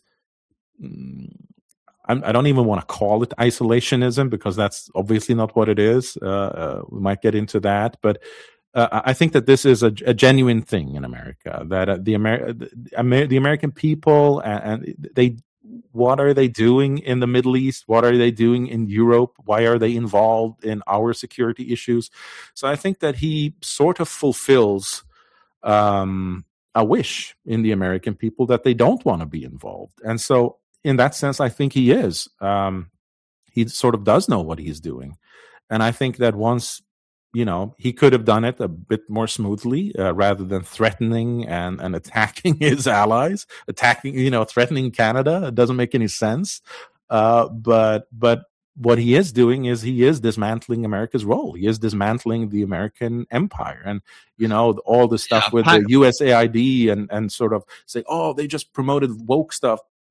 mm, I don't even want to call it isolationism because that's obviously not what it is. Uh, uh, we might get into that, but uh, I think that this is a, a genuine thing in America. That uh, the Amer- the, Amer- the American people and, and they, what are they doing in the Middle East? What are they doing in Europe? Why are they involved in our security issues? So I think that he sort of fulfills um, a wish in the American people that they don't want to be involved, and so. In that sense, I think he is. Um, he sort of does know what he's doing. And I think that once, you know, he could have done it a bit more smoothly uh, rather than threatening and, and attacking his allies, attacking, you know, threatening Canada. It doesn't make any sense. Uh, but but what he is doing is he is dismantling America's role. He is dismantling the American empire. And, you know, all the stuff yeah, with I- the U S A I D and, and sort of say, oh, they just promoted woke stuff.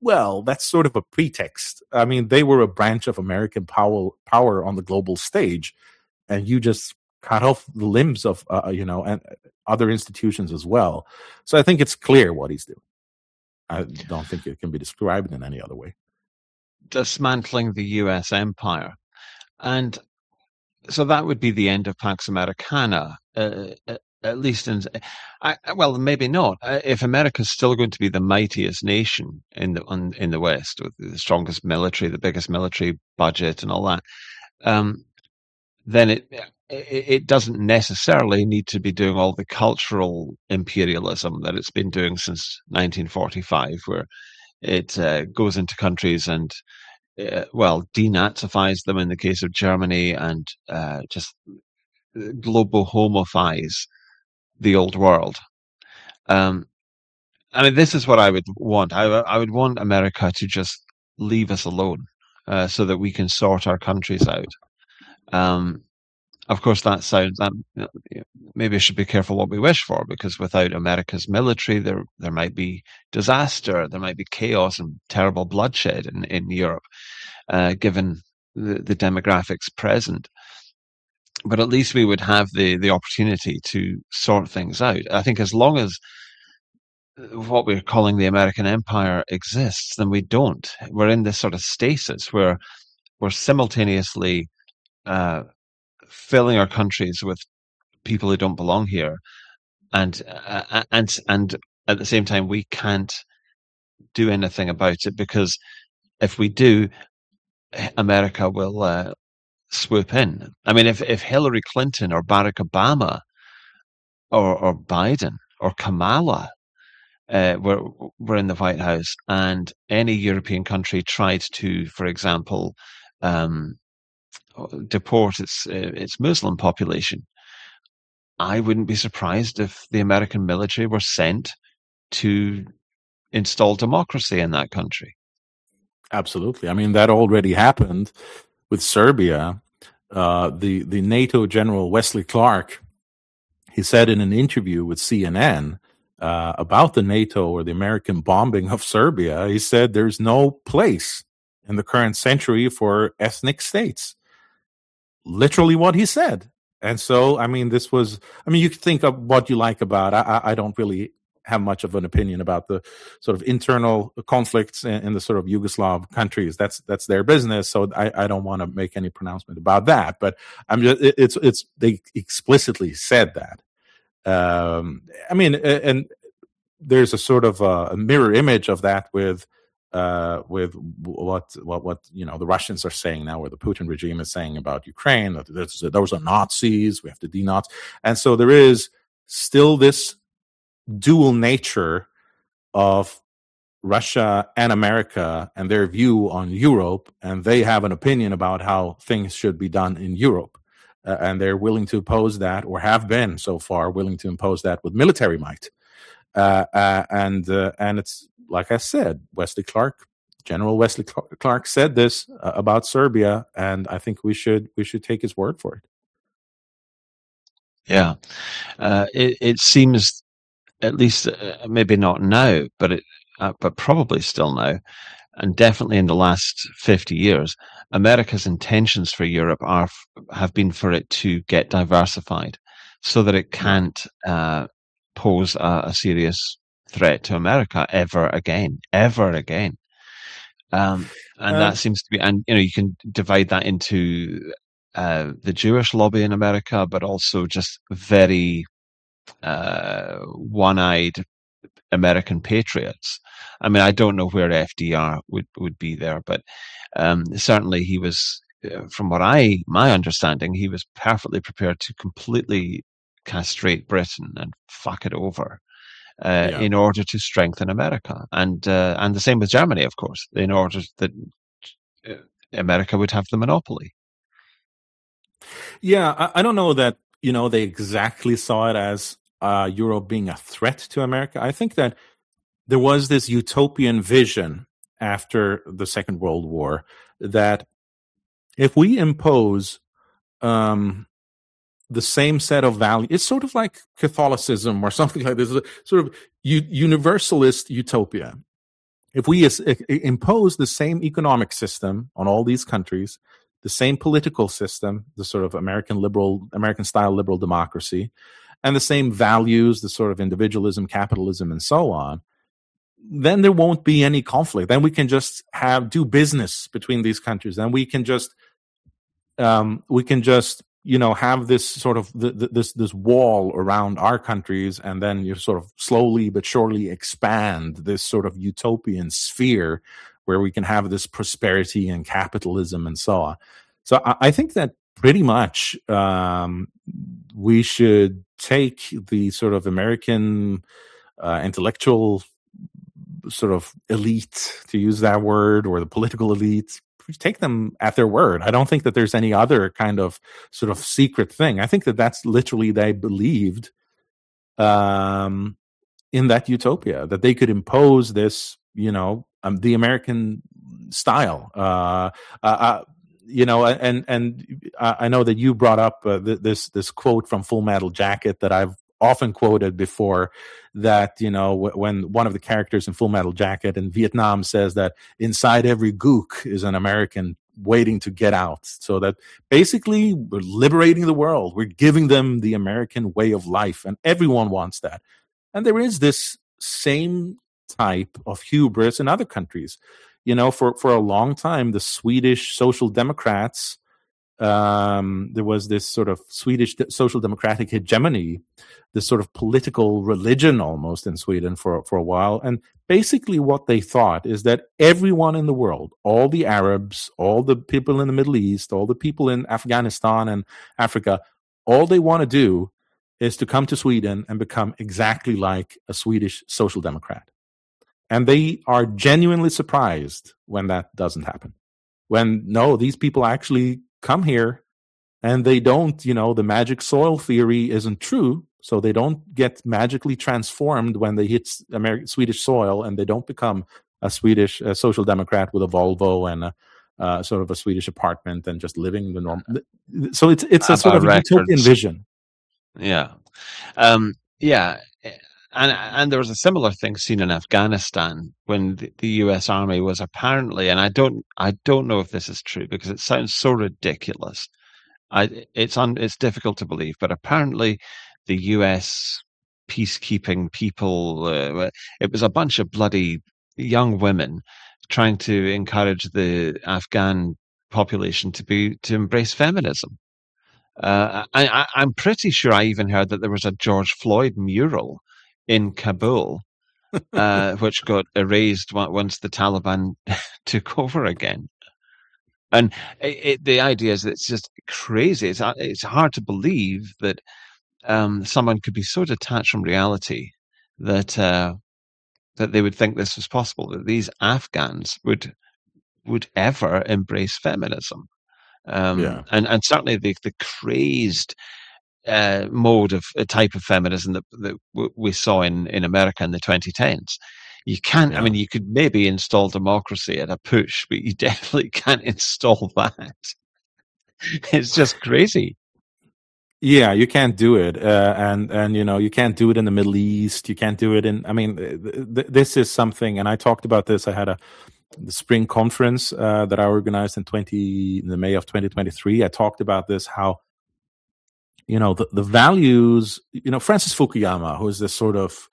well, that's sort of a pretext. I mean, they were a branch of American power power on the global stage, and you just cut off the limbs of uh, you know and other institutions as well. So I think it's clear what he's doing. I don't think it can be described in any other way. Dismantling the U S empire. And so that would be the end of Pax Americana, uh, at least in, I, well, maybe not. If America's still going to be the mightiest nation in the on, in the West, with the strongest military, the biggest military budget and all that, um, then it, it it doesn't necessarily need to be doing all the cultural imperialism that it's been doing since nineteen forty-five, where it uh, goes into countries and Uh, well, denazifies them in the case of Germany, and uh, just global homofies the old world. Um, I mean, this is what I would want. I, I would want America to just leave us alone, uh, so that we can sort our countries out. Um, of course, that sounds that maybe I should be careful what we wish for, because without America's military, there there might be disaster, there might be chaos and terrible bloodshed in, in Europe, uh, given the, the demographics present. But at least we would have the the opportunity to sort things out. I think as long as what we're calling the American empire exists, then we don't. We're in this sort of stasis where we're simultaneously uh, filling our countries with people who don't belong here, and uh, and and at the same time we can't do anything about it, because if we do, America will uh, swoop in. I mean, if if Hillary Clinton or Barack Obama or or Biden or Kamala uh, were were in the White House, and any European country tried to, for example, um, deport its uh, its Muslim population, I wouldn't be surprised if the American military were sent to install democracy in that country. Absolutely. I mean, that already happened with Serbia. Uh, the the NATO General Wesley Clark, he said in an interview with C N N uh, about the NATO or the American bombing of Serbia, he said there's no place in the current century for ethnic states. Literally what he said. And so, I mean, this was, I mean, you can think of what you like about, I, I don't really have much of an opinion about the sort of internal conflicts in, in the sort of Yugoslav countries. That's, that's their business. So I, I don't want to make any pronouncement about that, but I'm just, it, it's, it's, they explicitly said that. Um, I mean, and there's a sort of a, a mirror image of that with, Uh, with what what what you know the Russians are saying now, or the Putin regime is saying about Ukraine, that those are Nazis, we have to denounce, and so there is still this dual nature of Russia and America and their view on Europe, and they have an opinion about how things should be done in Europe, uh, and they're willing to oppose that, or have been so far willing to impose that with military might, uh, uh, and uh, and it's. Like I said, Wesley Clark, General Wesley Clark said this uh, about Serbia, and I think we should we should take his word for it. Yeah, uh, it it seems, at least uh, maybe not now, but it uh, but probably still now, and definitely in the last fifty years, America's intentions for Europe are have been for it to get diversified, so that it can't uh, pose a, a serious threat to America ever again, ever again. Um, and uh, that seems to be, and you know, you can divide that into uh, the Jewish lobby in America, but also just very uh, one-eyed American patriots. I mean, I don't know where F D R would, would be there, but um, certainly he was, uh, from what I, my understanding, he was perfectly prepared to completely castrate Britain and fuck it over. Uh, yeah. In order to strengthen America, and uh, and the same with Germany, of course, in order that America would have the monopoly. Yeah, I, I don't know that you know they exactly saw it as uh, Europe being a threat to America. I think that there was this utopian vision after the Second World War that if we impose um, the same set of values, it's sort of like Catholicism or something like this, sort of u- universalist utopia. if we is, if, impose the same economic system on all these countries, the same political system, the sort of American liberal, American style liberal democracy, and the same values, the sort of individualism, capitalism, and so on, then there won't be any conflict. Then we can just have do business between these countries. Then we can just um, we can just you know have this sort of the, the, this this wall around our countries, and then you sort of slowly but surely expand this sort of utopian sphere where we can have this prosperity and capitalism and so on. So I, I think that pretty much um, we should take the sort of American uh, intellectual sort of elite, to use that word, or the political elite, take them at their word. I don't think that there's any other kind of sort of secret thing. I think that that's literally they believed um, in that utopia, that they could impose this, you know, um, the American style. Uh, uh, uh, you know, and and I know that you brought up uh, th- this this quote from Full Metal Jacket that I've often quoted before, that, you know, w- when one of the characters in Full Metal Jacket in Vietnam says that inside every gook is an American waiting to get out. So that basically we're liberating the world. We're giving them the American way of life, and everyone wants that. And there is this same type of hubris in other countries. You know, for, for a long time, the Swedish Social Democrats, um, there was this sort of Swedish social democratic hegemony, this sort of political religion almost in Sweden for, for a while. And basically what they thought is that everyone in the world, all the Arabs, all the people in the Middle East, all the people in Afghanistan and Africa, all they want to do is to come to Sweden and become exactly like a Swedish social democrat. And they are genuinely surprised when that doesn't happen. When, no, these people actually come here and they don't, you know, the magic soil theory isn't true. So they don't get magically transformed when they hit American, Swedish soil, and they don't become a Swedish a social democrat with a Volvo and a, uh, sort of a Swedish apartment and just living the normal. So it's it's a sort of a utopian vision. Yeah. Um, yeah. And and there was a similar thing seen in Afghanistan when the, the U S Army was apparently, and I don't I don't know if this is true because it sounds so ridiculous. I it's un, it's difficult to believe, but apparently the U S peacekeeping people, uh, it was a bunch of bloody young women trying to encourage the Afghan population to be to embrace feminism. Uh, I, I'm pretty sure I even heard that there was a George Floyd mural in Kabul, uh, which got erased once the Taliban took over again. And it, it, the idea is that it's just crazy. It's it's hard to believe that um, someone could be so detached from reality that uh, that they would think this was possible. That these Afghans would would ever embrace feminism, um, yeah. and and certainly the the crazed Uh, mode of a type of feminism that, that w- we saw in, in America in the twenty tens. You can't, yeah. I mean, you could maybe install democracy at a push, but you definitely can't install that. It's just crazy. Yeah, you can't do it. Uh, and, and, you know, you can't do it in the Middle East. You can't do it in, I mean, th- th- this is something, and I talked about this. I had a the spring conference uh, that I organized in twenty, in the May of twenty twenty-three. I talked about this, how, you know, the, the values, you know, Francis Fukuyama, who is this sort of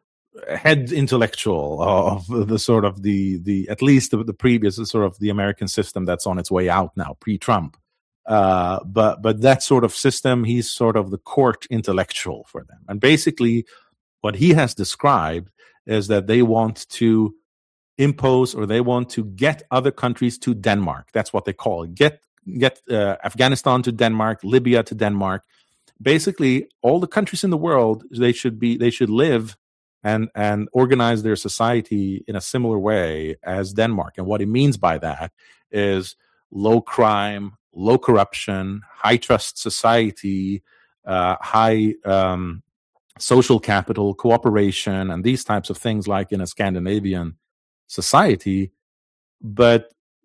head intellectual of the sort of the, the at least the, the previous sort of the American system that's on its way out now, pre-Trump. Uh, but, but that sort of system, he's sort of the court intellectual for them. And basically what he has described is that they want to impose, or they want to get other countries to Denmark. That's what they call it. Get, get uh, Afghanistan to Denmark, Libya to Denmark. Basically, all the countries in the world, they should be, they should live and and organize their society in a similar way as Denmark. And what he means by that is low crime, low corruption, high trust society, uh, high um, social capital, cooperation, and these types of things, like in a Scandinavian society. But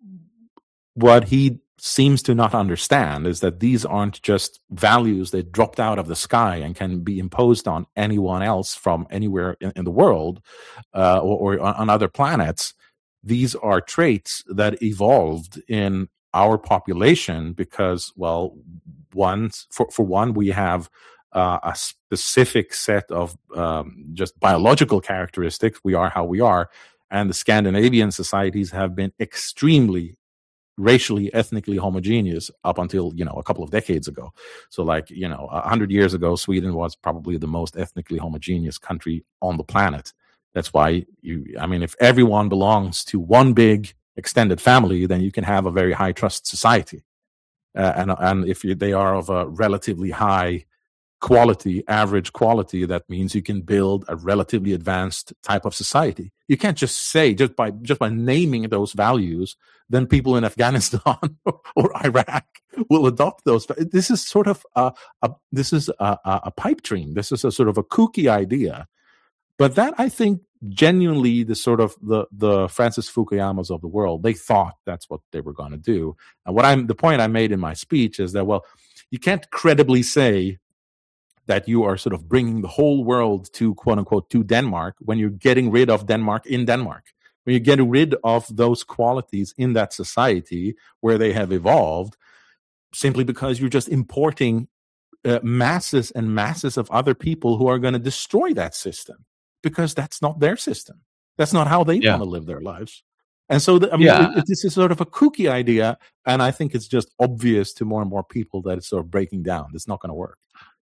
what he seems to not understand is that these aren't just values that dropped out of the sky and can be imposed on anyone else from anywhere in, in the world uh, or, or on other planets. these are traits that evolved in our population because, well, one, for, for one, we have uh, a specific set of um, just biological characteristics. We are how we are. And the Scandinavian societies have been extremely racially, ethnically homogeneous up until, you know, a couple of decades ago. So like, you know, a hundred years ago, Sweden was probably the most ethnically homogeneous country on the planet. That's why you, I mean, if everyone belongs to one big extended family, then you can have a very high trust society. Uh, and, and if you, they are of a relatively high quality, average quality, that means you can build a relatively advanced type of society. You can't just say, just by just by naming those values, then people in Afghanistan or Iraq will adopt those. This is sort of a, a this is a, a pipe dream. This is a sort of a kooky idea. But that, I think, genuinely the sort of the the Francis Fukuyamas of the world, they thought that's what they were going to do. And what I'm the point I made in my speech is that, well, you can't credibly say that you are sort of bringing the whole world to, quote unquote, to Denmark when you're getting rid of Denmark in Denmark. When you're getting rid of those qualities in that society where they have evolved, simply because you're just importing uh, masses and masses of other people who are going to destroy that system, because that's not their system. That's not how they Yeah. want to live their lives. And so, the, I mean, Yeah. it, it, this is sort of a kooky idea, and I think it's just obvious to more and more people that it's sort of breaking down. It's not going to work.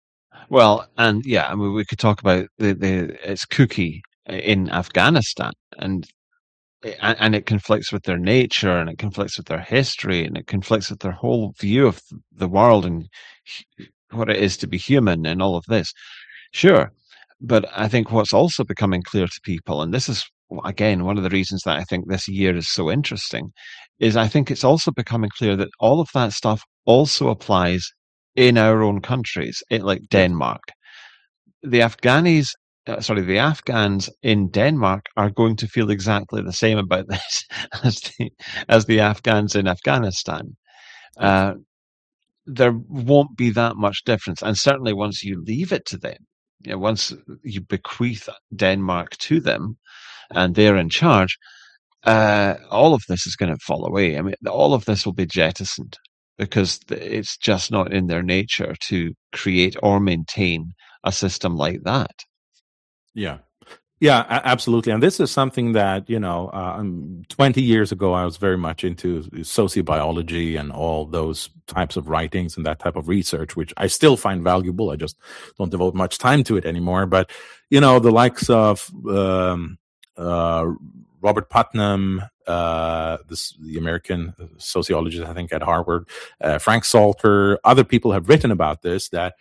Well, and yeah, I mean, we could talk about the, the it's kooky in Afghanistan, and and and it conflicts with their nature, and it conflicts with their history, and it conflicts with their whole view of the world and hu- what it is to be human, and all of this. Sure, but I think what's also becoming clear to people, and this is again one of the reasons that I think this year is so interesting, is I think it's also becoming clear that all of that stuff also applies in our own countries, it, like Denmark. The Afghanis, uh, sorry, the Afghans in Denmark are going to feel exactly the same about this as the as the Afghans in Afghanistan. Uh, there won't be that much difference, and certainly once you leave it to them, you know, once you bequeath Denmark to them, and they're in charge, uh, all of this is going to fall away. I mean, all of this will be jettisoned, because it's just not in their nature to create or maintain a system like that. Yeah. Yeah, a- absolutely. And this is something that, you know, uh, um, twenty years ago, I was very much into sociobiology and all those types of writings and that type of research, which I still find valuable. I just don't devote much time to it anymore. But, you know, the likes of um, uh, Robert Putnam, uh, this, the American sociologist, I think, at Harvard, uh, Frank Salter, other people have written about this, that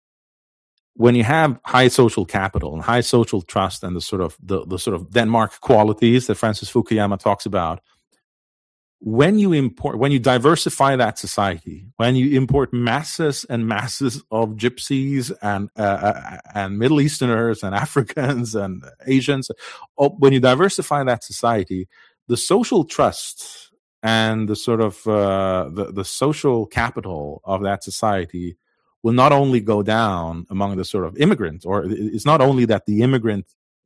when you have high social capital and high social trust and the sort of the, the sort of Denmark qualities that Francis Fukuyama talks about, when you import, when you diversify that society, when you import masses and masses of gypsies and uh, and Middle Easterners and Africans and Asians, when you diversify that society, the social trust and the sort of uh, the the social capital of that society will not only go down among the sort of immigrants, or it's not only that the immigrant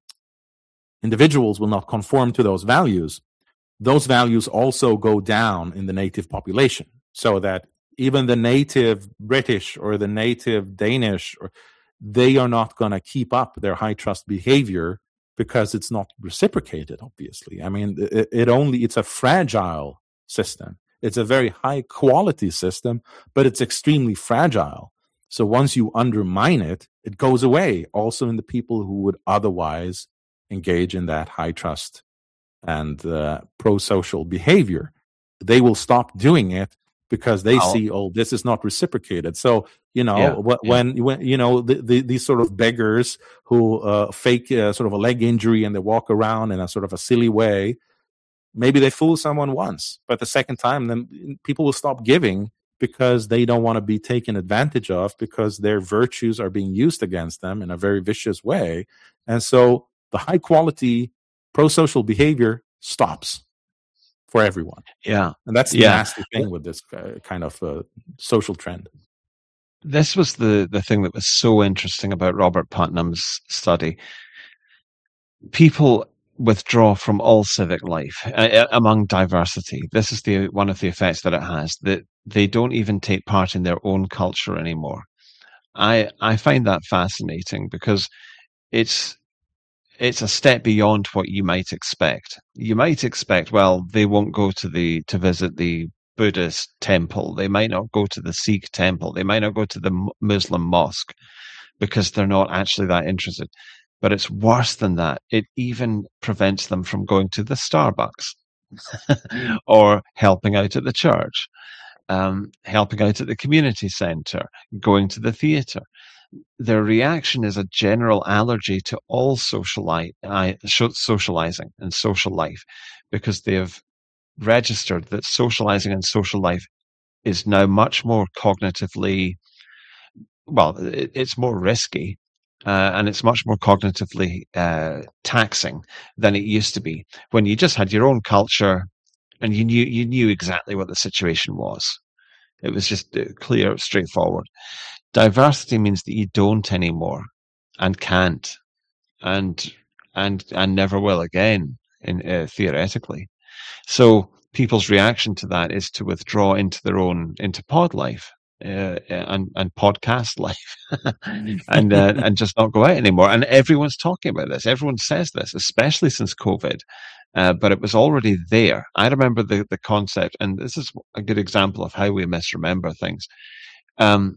individuals will not conform to those values, those values also go down in the native population, so that even the native British or the native Danish, or, they are not going to keep up their high trust behavior because it's not reciprocated, obviously. I mean, it, it only, it's a fragile system. It's a very high quality system, but it's extremely fragile. So once you undermine it, it goes away also in the people who would otherwise engage in that high trust and uh, pro-social behavior. They will stop doing it because they Wow. see, oh, this is not reciprocated. So, you know, Yeah, wh- when, when, you know, the, the, these sort of beggars who uh, fake uh, sort of a leg injury and they walk around in a sort of a silly way, maybe they fool someone once, but the second time, then people will stop giving because they don't want to be taken advantage of, because their virtues are being used against them in a very vicious way. And so the high quality pro-social behavior stops for everyone. yeah. And that's the Yeah. nasty thing with this uh, kind of uh, social trend. This was the, the thing that was so interesting about Robert Putnam's study. People withdraw from all civic life uh, among diversity. This is the one of the effects that it has, that they don't even take part in their own culture anymore. I I find that fascinating because it's it's a step beyond what you might expect. You might expect, well, they won't go to the to visit the Buddhist temple. They might not go to the Sikh temple. They might not go to the Muslim mosque because they're not actually that interested. But it's worse than that. It even prevents them from going to the Starbucks or helping out at the church, um, helping out at the community centre, going to the theatre. Their reaction is a general allergy to all sociali- socializing and social life, because they have registered that socializing and social life is now much more cognitively, well, it, it's more risky. Uh, and it's much more cognitively uh, taxing than it used to be, when you just had your own culture and you knew you knew exactly what the situation was. It was just clear, straightforward. Diversity means that you don't anymore, and can't, and and and never will again, in uh, theoretically. So people's reaction to that is to withdraw into their own, into pod life. Uh, and and podcast life, and uh, and just not go out anymore. And everyone's talking about this. Everyone says this, especially since COVID. Uh, but it was already there. I remember the the concept, and this is a good example of how we misremember things. Um,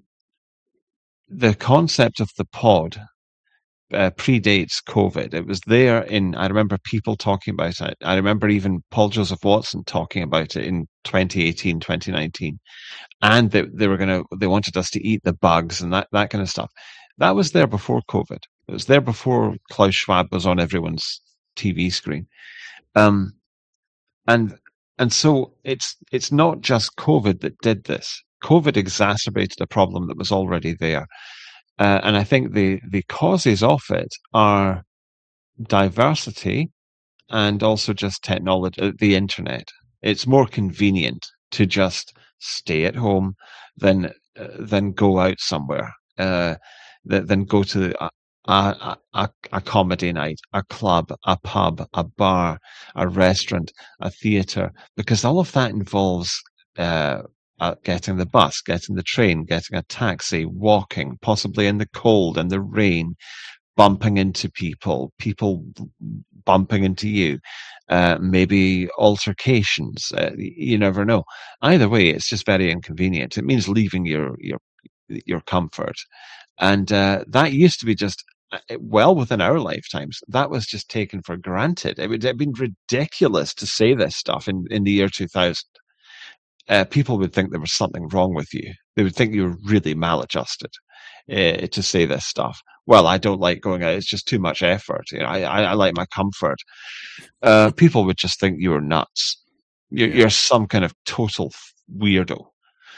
the concept of the pod uh, predates COVID. It was there in. I remember people talking about it. I remember even Paul Joseph Watson talking about it in twenty eighteen, twenty nineteen. And they, they were going to, they wanted us to eat the bugs and that, that kind of stuff. That was there before COVID. It was there before Klaus Schwab was on everyone's T V screen. Um, and, and so it's, it's not just COVID that did this. COVID exacerbated a problem that was already there. Uh, and I think the, the causes of it are diversity and also just technology, the internet. It's more convenient to just stay at home than uh, than go out somewhere, uh, than go to a, a, a, a comedy night, a club, a pub, a bar, a restaurant, a theatre, because all of that involves uh, uh, getting the bus, getting the train, getting a taxi, walking, possibly in the cold and the rain, bumping into people, people bumping into you, uh, maybe altercations. Uh, you never know. Either way, it's just very inconvenient. It means leaving your your your comfort, and uh, that used to be just well within our lifetimes. That was just taken for granted. It would have been ridiculous to say this stuff in in the year two thousand. Uh, people would think there was something wrong with you. They would think you were really maladjusted uh, to say this stuff. Well, I don't like going out. It's just too much effort. You know, I, I, I like my comfort. Uh, people would just think you were nuts. You're, yeah. you're some kind of total weirdo.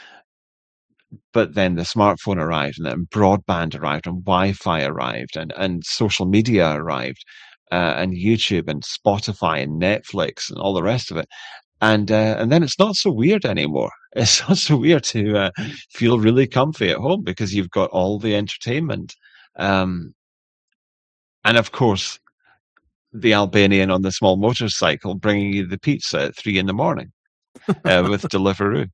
But then the smartphone arrived, and then broadband arrived, and Wi-Fi arrived, and, and social media arrived, uh, and YouTube and Spotify and Netflix and all the rest of it. And uh, and then it's not so weird anymore. It's not so weird to uh, feel really comfy at home because you've got all the entertainment. Um, and of course, the Albanian on the small motorcycle bringing you the pizza at three in the morning uh, with Deliveroo.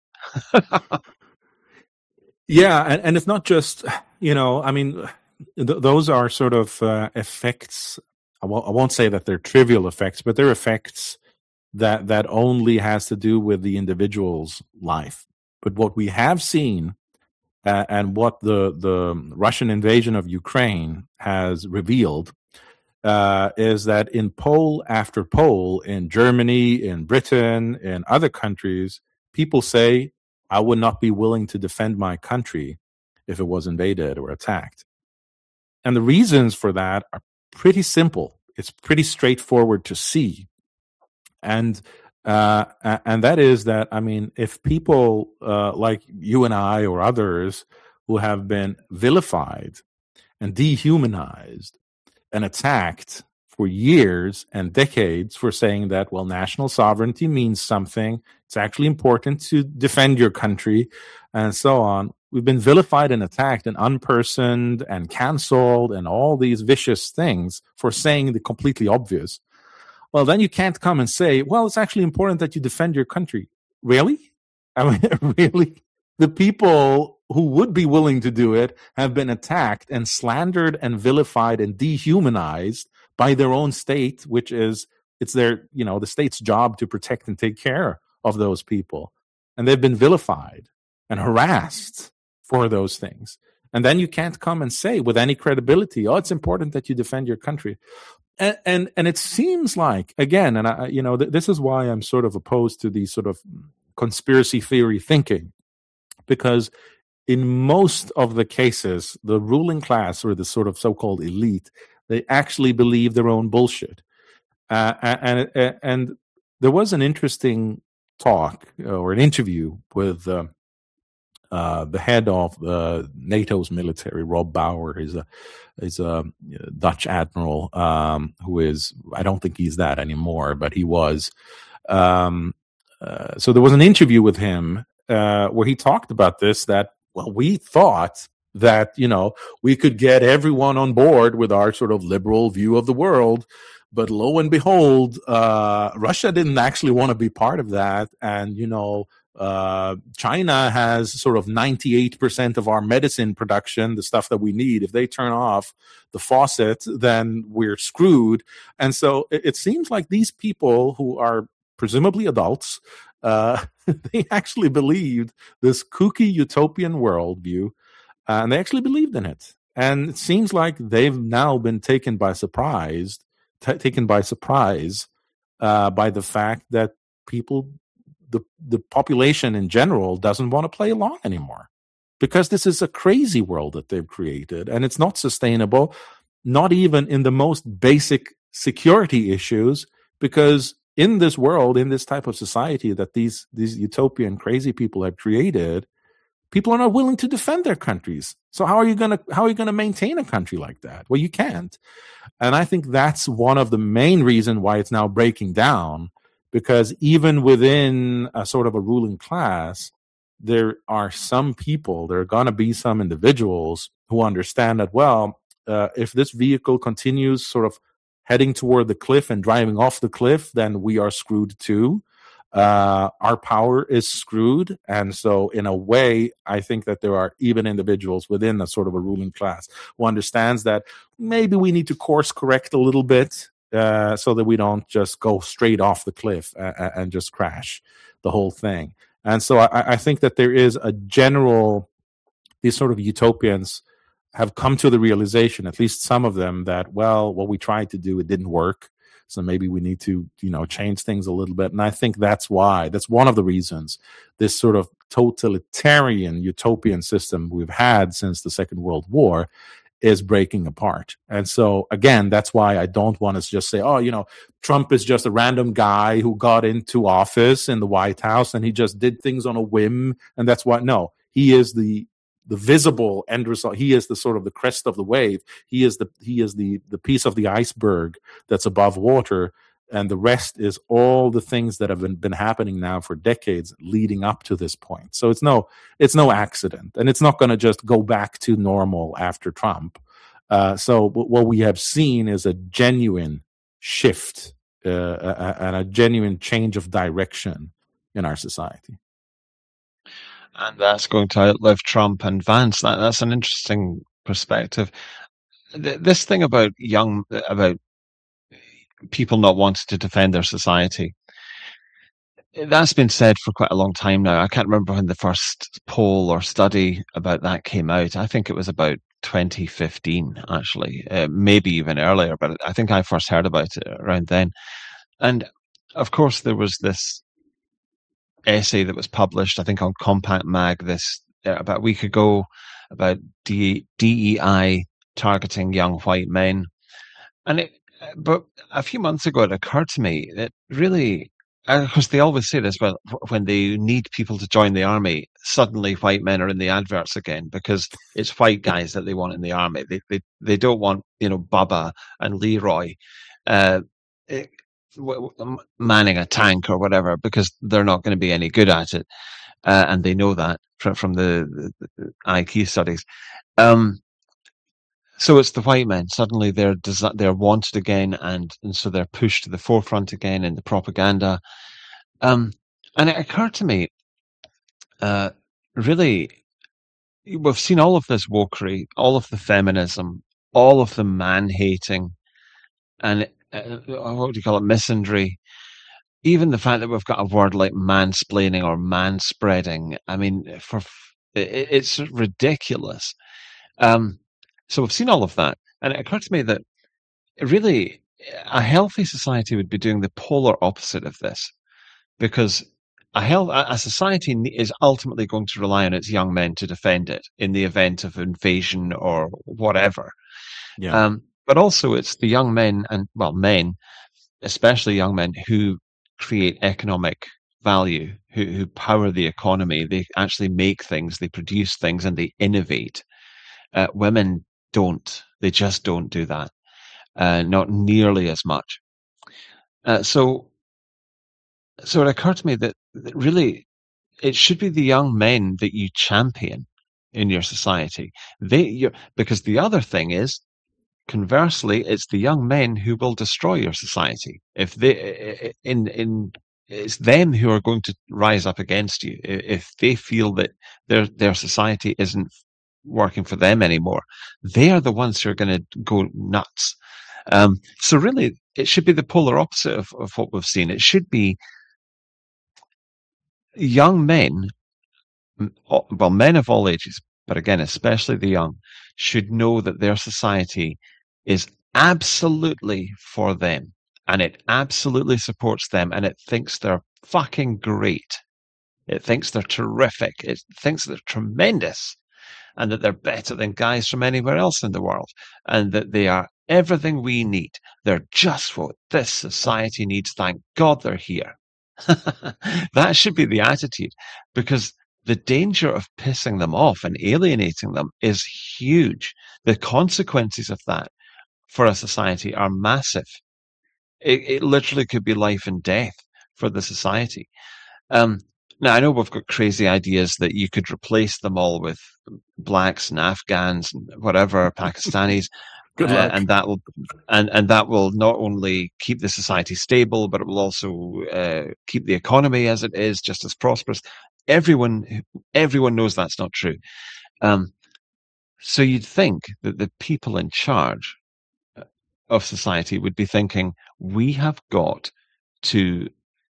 Yeah, and, and it's not just, you know, I mean, th- those are sort of uh, effects. I, w- I won't say that they're trivial effects, but they're effects that that only has to do with the individual's life. But what we have seen, uh, and what the, the Russian invasion of Ukraine has revealed, uh, is that in poll after poll in Germany, in Britain, in other countries, people say, I would not be willing to defend my country if it was invaded or attacked. And the reasons for that are pretty simple. It's pretty straightforward to see. And uh, and that is that, I mean, if people uh, like you and I or others who have been vilified and dehumanized and attacked for years and decades for saying that, well, national sovereignty means something, it's actually important to defend your country, and so on. We've been vilified and attacked and unpersoned and canceled and all these vicious things for saying the completely obvious. well, then you can't come and say, well, it's actually important that you defend your country. Really? I mean, really? The people who would be willing to do it have been attacked and slandered and vilified and dehumanized by their own state, which is, it's their, you know, the state's job to protect and take care of those people. And they've been vilified and harassed for those things. And then you can't come and say with any credibility, oh, it's important that you defend your country. And and, and it seems like, again, and I, you know, th- this is why I'm sort of opposed to these sort of conspiracy theory thinking, because in most of the cases, the ruling class or the sort of so-called elite, they actually believe their own bullshit. Uh, and, and and there was an interesting talk or an interview with uh, uh, the head of uh, NATO's military, Rob Bauer. He's a is a Dutch admiral um, who is, I don't think he's that anymore, but he was. Um, uh, so there was an interview with him uh, where he talked about this, that, well, we thought that, you know, we could get everyone on board with our sort of liberal view of the world. But lo and behold, uh, Russia didn't actually want to be part of that. And, you know, uh, China has sort of ninety-eight percent of our medicine production, the stuff that we need. If they turn off the faucet, then we're screwed. And so it, it seems like these people who are presumably adults, uh, they actually believed this kooky utopian worldview, uh, and they actually believed in it. And it seems like they've now been taken by surprise, t- taken by surprise uh, by the fact that people, the the population in general, doesn't want to play along anymore, because this is a crazy world that they've created, and it's not sustainable, not even in the most basic security issues, because in this world, in this type of society that these these utopian crazy people have created, people are not willing to defend their countries. So how are you gonna how are you gonna maintain a country like that? Well, you can't. And I think that's one of the main reasons why it's now breaking down, because even within a sort of a ruling class, there are some people, there are gonna be some individuals who understand that, well, uh, if this vehicle continues sort of heading toward the cliff and driving off the cliff, then we are screwed too. Uh, our power is screwed. And so in a way, I think that there are even individuals within a sort of a ruling class who understands that maybe we need to course correct a little bit uh, so that we don't just go straight off the cliff and, and just crash the whole thing. And so I, I think that there is a general, these sort of utopians have come to the realization, at least some of them, that, well, what we tried to do, it didn't work. So maybe we need to, you know, change things a little bit. And I think that's why, that's one of the reasons this sort of totalitarian utopian system we've had since the Second World War is breaking apart. And so, again, that's why I don't want to just say, oh, you know, Trump is just a random guy who got into office in the White House and he just did things on a whim. And that's why, no, he is the the visible end result. He is the sort of the crest of the wave. He is the he is the the piece of the iceberg that's above water, and the rest is all the things that have been, been happening now for decades leading up to this point. So it's no it's no accident, and it's not going to just go back to normal after Trump. Uh, so what we have seen is a genuine shift uh, and a genuine change of direction in our society. And that's going to outlive Trump and Vance. That, that's an interesting perspective. Th- this thing about young, about people not wanting to defend their society, that's been said for quite a long time now. I can't remember when the first poll or study about that came out. I think it was about twenty fifteen, actually, uh, maybe even earlier, but I think I first heard about it around then. And of course, there was this essay that was published, I think, on Compact Mag this uh, about a week ago about D- DEI targeting young white men. And it, but a few months ago, it occurred to me that really, because they always say this, well, when they need people to join the army, suddenly white men are in the adverts again because it's white guys that they want in the army. They they they don't want, you know, Bubba and Leroy uh, it, manning a tank or whatever, because they're not going to be any good at it, uh, and they know that from from the, the, the I Q studies. Um, so it's the white men. Suddenly they're desi- they're wanted again, and, and so they're pushed to the forefront again in the propaganda. Um, and it occurred to me, uh, really, we've seen all of this wokery, all of the feminism, all of the man-hating, and uh, what do you call it, misandry. Even the fact that we've got a word like mansplaining or manspreading. I mean, for it, it's ridiculous. Um, so we've seen all of that, and it occurred to me that really a healthy society would be doing the polar opposite of this, because a health, a society is ultimately going to rely on its young men to defend it in the event of invasion or whatever. Yeah. Um, but also it's the young men and, well, men, especially young men, who create economic value, who, who power the economy. They actually make things, they produce things, and they innovate. Uh, women don't. They just don't do that. Uh, not nearly as much. Uh, so, so it occurred to me that, that really it should be the young men that you champion in your society. They, you're, because the other thing is, conversely, it's the young men who will destroy your society. If they, in, in, it's them who are going to rise up against you if they feel that their, their society isn't working for them anymore. They are the ones who are going to go nuts. Um, so really, it should be the polar opposite of, of what we've seen. It should be young men, well, men of all ages, but again, especially the young, should know that their society is absolutely for them, and it absolutely supports them, and it thinks they're fucking great. It thinks they're terrific. It thinks they're tremendous, and that they're better than guys from anywhere else in the world, and that they are everything we need. They're just what this society needs. Thank God they're here. That should be the attitude, because the danger of pissing them off and alienating them is huge. The consequences of that for a society are massive. It, it literally could be life and death for the society. Um, now, I know we've got crazy ideas that you could replace them all with blacks and Afghans and whatever, Pakistanis. Good uh, luck. and that will, and, and that will not only keep the society stable, but it will also uh, keep the economy as it is, just as prosperous. Everyone, everyone knows that's not true. Um, so you'd think that the people in charge of society would be thinking, we have got to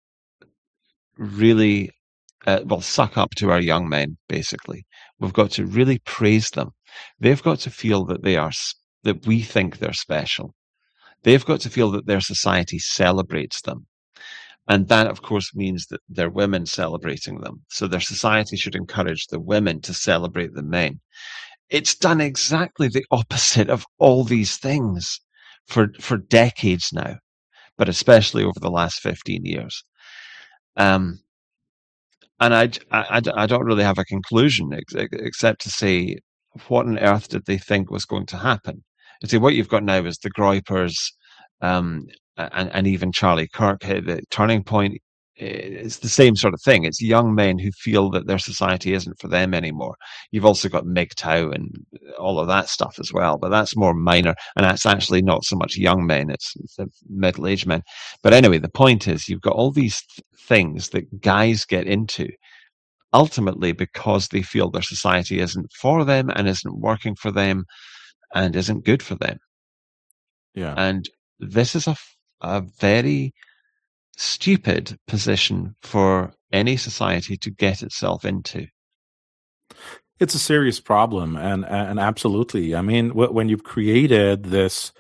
really, uh, well, suck up to our young men, basically. We've got to really praise them. They've got to feel that they are, that we think they're special. They've got to feel that their society celebrates them. And that, of course, means that they're women celebrating them. So their society should encourage the women to celebrate the men. It's done exactly the opposite of all these things for, for decades now, but especially over the last fifteen years. Um, and I, I, I don't really have a conclusion ex- except to say, what on earth did they think was going to happen? You see, what you've got now is the Groypers, um, and, and even Charlie Kirk. The Turning Point is the same sort of thing. It's young men who feel that their society isn't for them anymore. You've also got M G T O W and all of that stuff as well, but that's more minor, and that's actually not so much young men, it's, it's middle-aged men. But anyway, the point is, you've got all these th- things that guys get into ultimately because they feel their society isn't for them and isn't working for them and isn't good for them. Yeah. And this is a, a very stupid position for any society to get itself into. It's a serious problem, and and absolutely. I mean, when you've created this,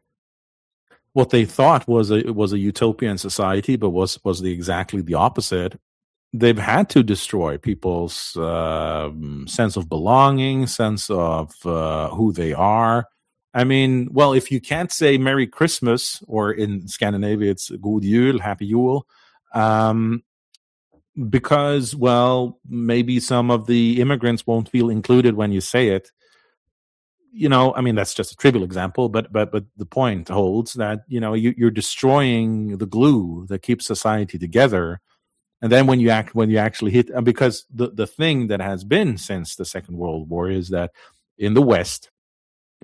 what they thought was a was a utopian society, but was was the exactly the opposite. They've had to destroy people's uh, sense of belonging, sense of uh, who they are. I mean, well, if you can't say Merry Christmas, or in Scandinavia it's God Jul, Happy Yule, um, because, well, maybe some of the immigrants won't feel included when you say it. You know, I mean, that's just a trivial example, but but but the point holds that, you know, you, you're destroying the glue that keeps society together. And then when you act, when you actually hit, because the, the thing that has been since the Second World War is that in the West,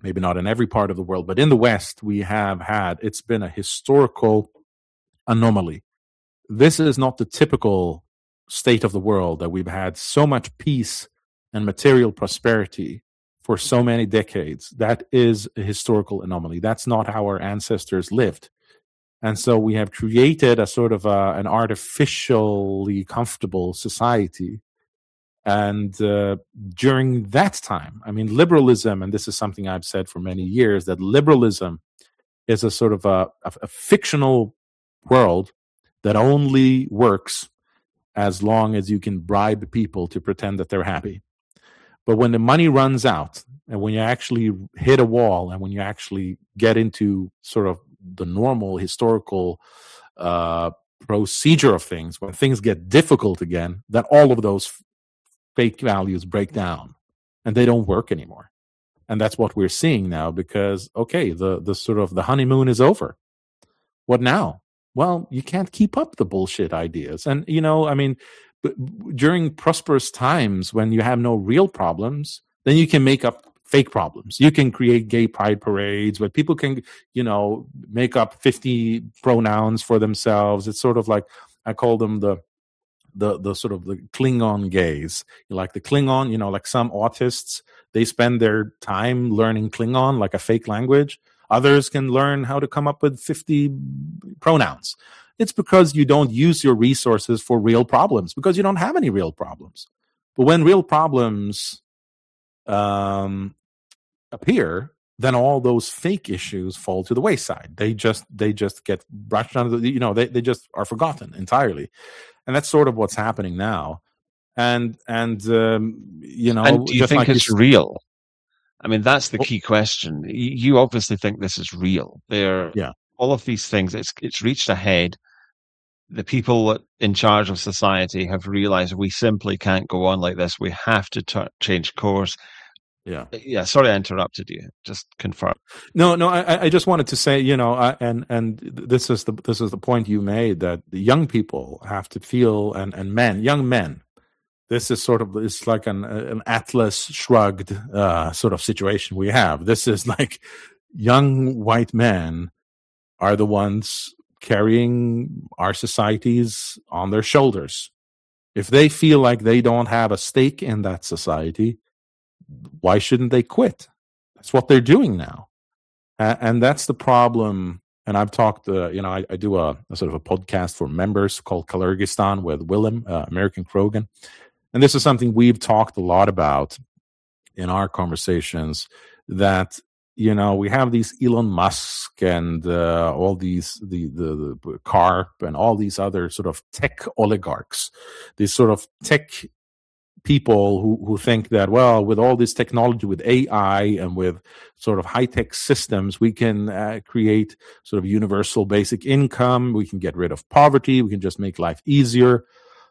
maybe not in every part of the world, but in the West, we have had, it's been a historical anomaly. This is not the typical state of the world, that we've had so much peace and material prosperity for so many decades. That is a historical anomaly. That's not how our ancestors lived. And so we have created a sort of a, an artificially comfortable society. And uh, during that time, I mean, liberalism, and this is something I've said for many years, that liberalism is a sort of a, a, a fictional world that only works as long as you can bribe people to pretend that they're happy. But when the money runs out, and when you actually hit a wall, and when you actually get into sort of the normal historical uh, procedure of things, when things get difficult again, then all of those f- fake values break down, and they don't work anymore. And that's what we're seeing now, because, okay, the, the sort of the honeymoon is over. What now? Well, you can't keep up the bullshit ideas. And, you know, I mean, b- during prosperous times when you have no real problems, then you can make up fake problems. You can create gay pride parades where people can, you know, make up fifty pronouns for themselves. It's sort of like, I call them the, the, the sort of the Klingon gays. Like the Klingon, you know, like some autists, they spend their time learning Klingon, like a fake language. Others can learn how to come up with fifty pronouns. It's because you don't use your resources for real problems, because you don't have any real problems. But when real problems um, appear, then all those fake issues fall to the wayside. They just they just get brushed under the, you know, they, they just are forgotten entirely. And that's sort of what's happening now. And, and um, you know, And do you just think like it's you, real? I mean, that's the key question. You obviously think this is real. They're, yeah. all of these things, it's it's reached a head. The people in charge of society have realized we simply can't go on like this. We have to t- change course. Yeah. Yeah. Sorry, I interrupted you. Just confirm. No, no. I, I just wanted to say, you know, I, and and this is the this is the point you made, that the young people have to feel, and and men, young men. This is sort of, it's like an an Atlas shrugged uh, sort of situation we have. This is like young white men are the ones carrying our societies on their shoulders. If they feel like they don't have a stake in that society, why shouldn't they quit? That's what they're doing now. Uh, and that's the problem. And I've talked, uh, you know, I, I do a, a sort of a podcast for members called Kyrgyzstan with Willem, uh, American Krogan. And this is something we've talked a lot about in our conversations, that, you know, we have these Elon Musk and uh, all these, the, the, the Karp and all these other sort of tech oligarchs, these sort of tech people who, who think that, well, with all this technology, with A I and with sort of high-tech systems, we can uh, create sort of universal basic income. We can get rid of poverty. We can just make life easier.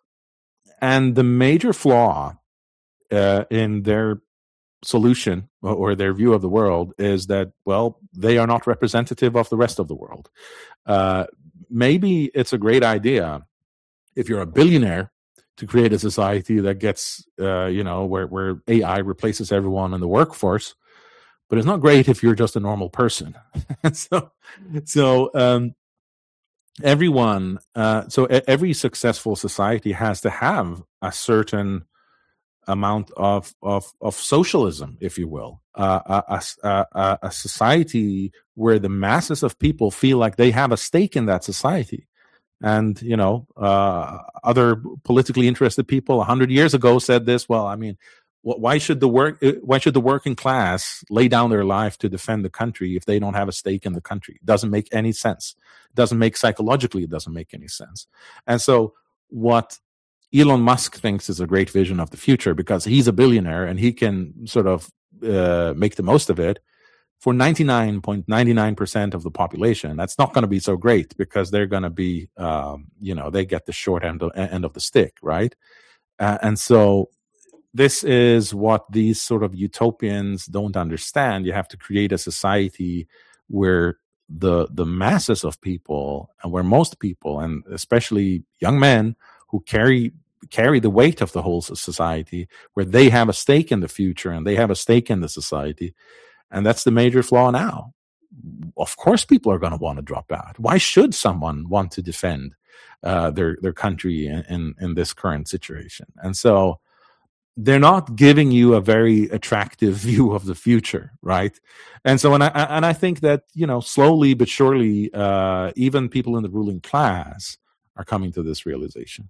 And the major flaw uh, in their solution or their view of the world is that, well, they are not representative of the rest of the world. Uh, maybe it's a great idea if you're a billionaire to create a society that gets, uh, you know, where, where A I replaces everyone in the workforce, but it's not great if you're just a normal person. so, so, um, everyone, uh, so every successful society has to have a certain amount of of, of socialism, if you will, uh, a, a, a society where the masses of people feel like they have a stake in that society. And, you know, uh, other politically interested people a hundred years ago said this. Well, I mean, why should the work? Why should the working class lay down their life to defend the country if they don't have a stake in the country? It doesn't make any sense. It doesn't make psychologically. It doesn't make any sense. And so, what Elon Musk thinks is a great vision of the future, because he's a billionaire and he can sort of uh, make the most of it. For ninety-nine point nine nine percent of the population, that's not going to be so great, because they're going to be, um, you know, they get the short end of, end of the stick, right? Uh, and so this is what these sort of utopians don't understand. You have to create a society where the the masses of people, and where most people, and especially young men who carry carry the weight of the whole society, where they have a stake in the future and they have a stake in the society. And that's the major flaw now. Of course, people are going to want to drop out. Why should someone want to defend uh, their their country in, in, in this current situation? And so they're not giving you a very attractive view of the future, right? And so, and I and I think that, you know, slowly but surely, uh, even people in the ruling class are coming to this realization.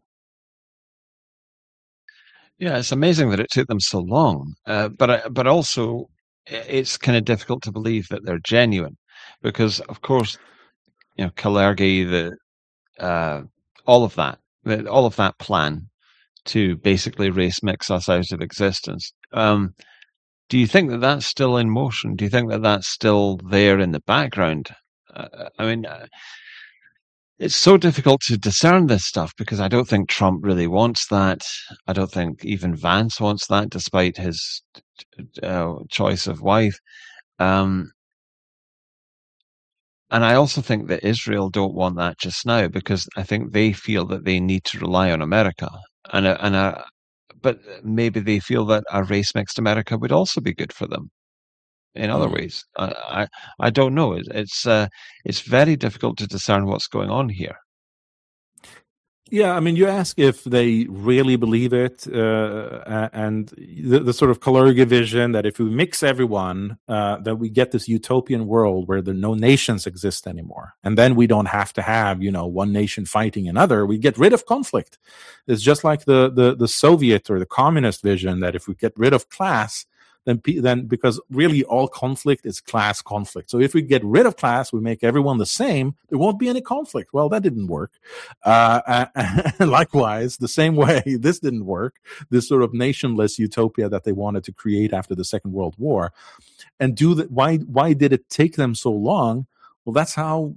Yeah, it's amazing that it took them so long, uh, but I- but also i- it's kind of difficult to believe that they're genuine, because of course, you know, Kalergi, the uh, all of that, the, all of that plan to basically race mix us out of existence. Um, do you think that that's still in motion? Do you think that that's still there in the background? Uh, I mean, uh, it's so difficult to discern this stuff because I don't think Trump really wants that. I don't think even Vance wants that, despite his uh, choice of wife. Um, and I also think that Israel don't want that just now because I think they feel that they need to rely on America. And a, and a, but maybe they feel that a race mixed America would also be good for them in other Mm. ways. I I, I don't know. It, it's uh, it's very difficult to discern what's going on here. Yeah, I mean, you ask if they really believe it, uh, a- and the, the sort of Kalergi vision that if we mix everyone, uh, that we get this utopian world where there no nations exist anymore, and then we don't have to have, you know, one nation fighting another. We get rid of conflict. It's just like the the the Soviet or the communist vision that if we get rid of class, then pe- then because really all conflict is class conflict. So if we get rid of class, we make everyone the same, there won't be any conflict. Well, that didn't work. Uh, and likewise, the same way this didn't work, this sort of nationless utopia that they wanted to create after the Second World War. And do that. Why, why did it take them so long? Well, that's how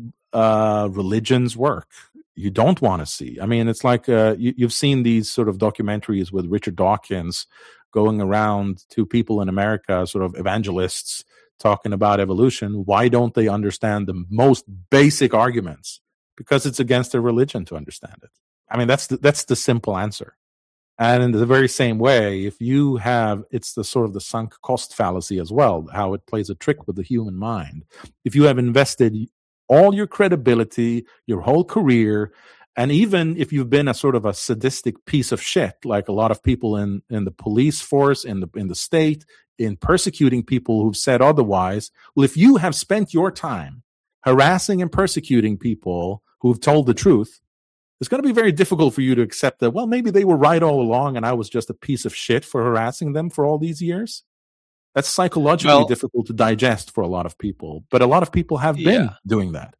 uh, religions work. You don't want to see. I mean, it's like uh, you, you've seen these sort of documentaries with Richard Dawkins going around to people in America, sort of evangelists talking about evolution. Why don't they understand the most basic arguments? Because it's against their religion to understand it. I mean, that's the, that's the simple answer. And in the very same way, if you have, it's the sort of the sunk cost fallacy as well, how it plays a trick with the human mind. If you have invested all your credibility, your whole career, and even if you've been a sort of a sadistic piece of shit, like a lot of people in, in the police force, in the in the state, in persecuting people who've said otherwise, well, if you have spent your time harassing and persecuting people who've told the truth, it's going to be very difficult for you to accept that, well, maybe they were right all along and I was just a piece of shit for harassing them for all these years. That's psychologically Well, difficult to digest for a lot of people. But a lot of people have been yeah. doing that.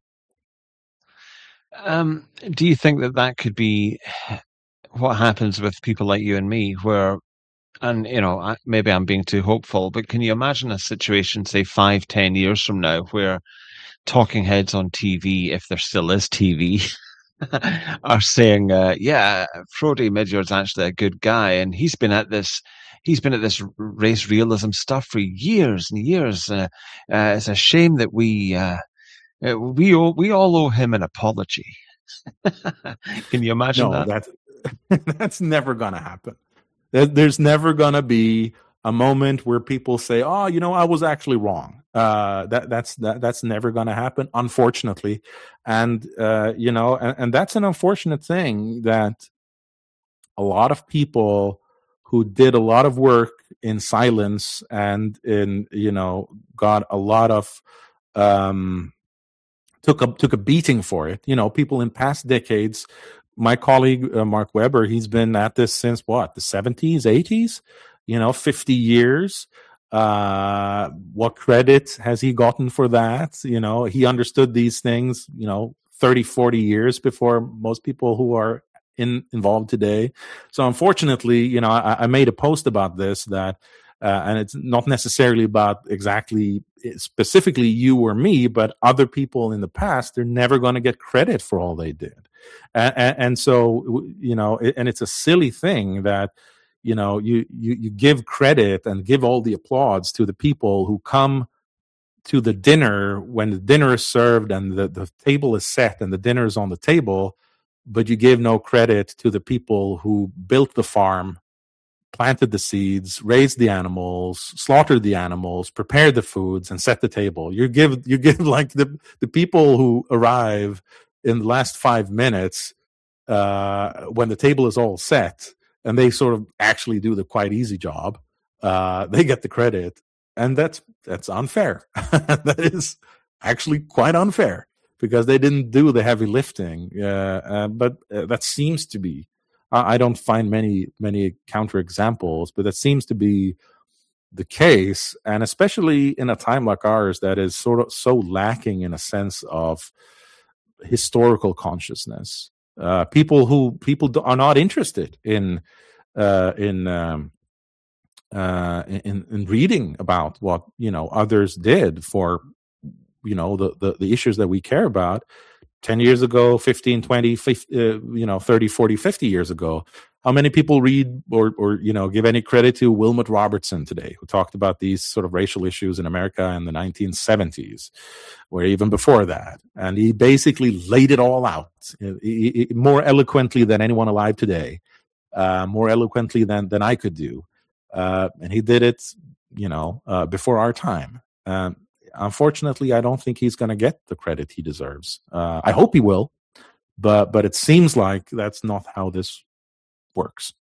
Um, do you think that that could be what happens with people like you and me, where, and you know, I- maybe I'm being too hopeful, but can you imagine a situation, say five, ten years from now, where talking heads on T V, if there still is T V, are saying, uh, "Yeah, Frode Midgard's actually a good guy, and he's been at this." He's been at this race realism stuff for years and years. Uh, uh, it's a shame that we uh, uh, we all, we all owe him an apology. Can you imagine No, that? that's that's never going to happen. There- There's never going to be a moment where people say, "Oh, you know, I was actually wrong." Uh, that that's that, that's never going to happen, unfortunately. And uh, you know, and, and that's an unfortunate thing that a lot of people who did a lot of work in silence and in, you know, got a lot of um, took a took a beating for it. You know, people in past decades. My colleague uh, Mark Webber, he's been at this since what, the seventies, eighties. You know, fifty years. Uh, what credit has he gotten for that? You know, he understood these things, you know, thirty, forty years before most people who are in, involved today. So unfortunately, you know, I, I made a post about this that, uh, and it's not necessarily about exactly specifically you or me, but other people in the past, they're never going to get credit for all they did. And, and, and so, you know, it, and it's a silly thing that, you know, you, you, you give credit and give all the applause to the people who come to the dinner when the dinner is served and the, the table is set and the dinner is on the table, but you give no credit to the people who built the farm planted the seeds, raised the animals, slaughtered the animals, prepared the foods, and set the table. You give you give like the the people who arrive in the last five minutes uh, when the table is all set, and they sort of actually do the quite easy job. Uh, they get the credit, and that's that's unfair. That is actually quite unfair because they didn't do the heavy lifting. Uh, uh, but uh, that seems to be. I don't find many many counterexamples, but that seems to be the case, and especially in a time like ours that is sort of so lacking in a sense of historical consciousness. Uh, people who people are not interested in uh, in, um, uh, in in reading about what you know others did for you know the, the the issues that we care about. ten years ago, fifteen, twenty, fifty, uh, you know, thirty, forty, fifty years ago. How many people read or, or, you know, give any credit to Wilmot Robertson today, who talked about these sort of racial issues in America in the nineteen seventies, or even before that? And he basically laid it all out he, he, more eloquently than anyone alive today, uh, more eloquently than, than I could do. Uh, and he did it, you know, uh, before our time. Um, Unfortunately, I don't think he's going to get the credit he deserves. Uh, I hope he will, but but it seems like that's not how this works.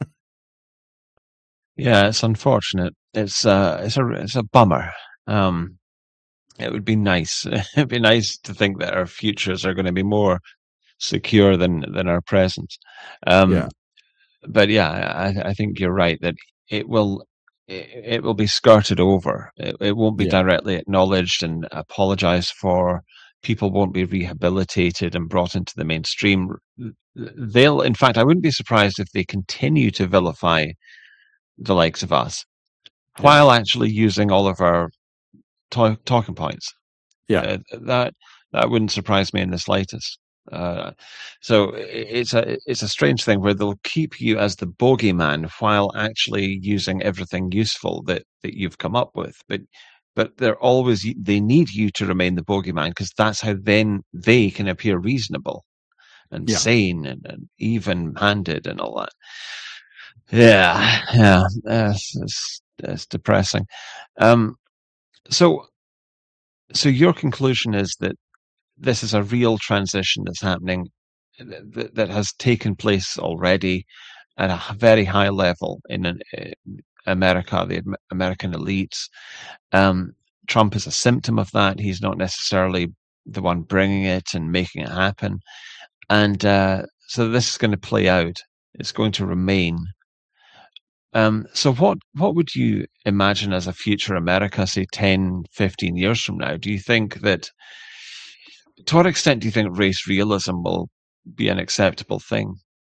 Yeah, it's unfortunate. It's uh, it's a it's a bummer. Um, it would be nice. It'd be nice to think that our futures are going to be more secure than than our present. Um, Yeah. But yeah, I, I think you're right that it will. It will be skirted over. It, it won't be Yeah. directly acknowledged and apologized for. People won't be rehabilitated and brought into the mainstream. They'll, in fact, I wouldn't be surprised if they continue to vilify the likes of us Yeah. while actually using all of our to- talking points. Yeah. Uh, that that wouldn't surprise me in the slightest. Uh, so it's a it's a strange thing where they'll keep you as the bogeyman while actually using everything useful that, that you've come up with. But but they're always they need you to remain the bogeyman because that's how then they can appear reasonable and Yeah. sane and, and even-handed and all that. Yeah, yeah, it's, it's, it's depressing. Um, so so your conclusion is that this is a real transition that's happening that, that has taken place already at a very high level in an, uh, America, the American elites. Um, Trump is a symptom of that. He's not necessarily the one bringing it and making it happen. And uh, so this is going to play out. It's going to remain. Um, so what, what would you imagine as a future America, say ten, fifteen years from now? Do you think that to what extent do you think race realism will be an acceptable thing?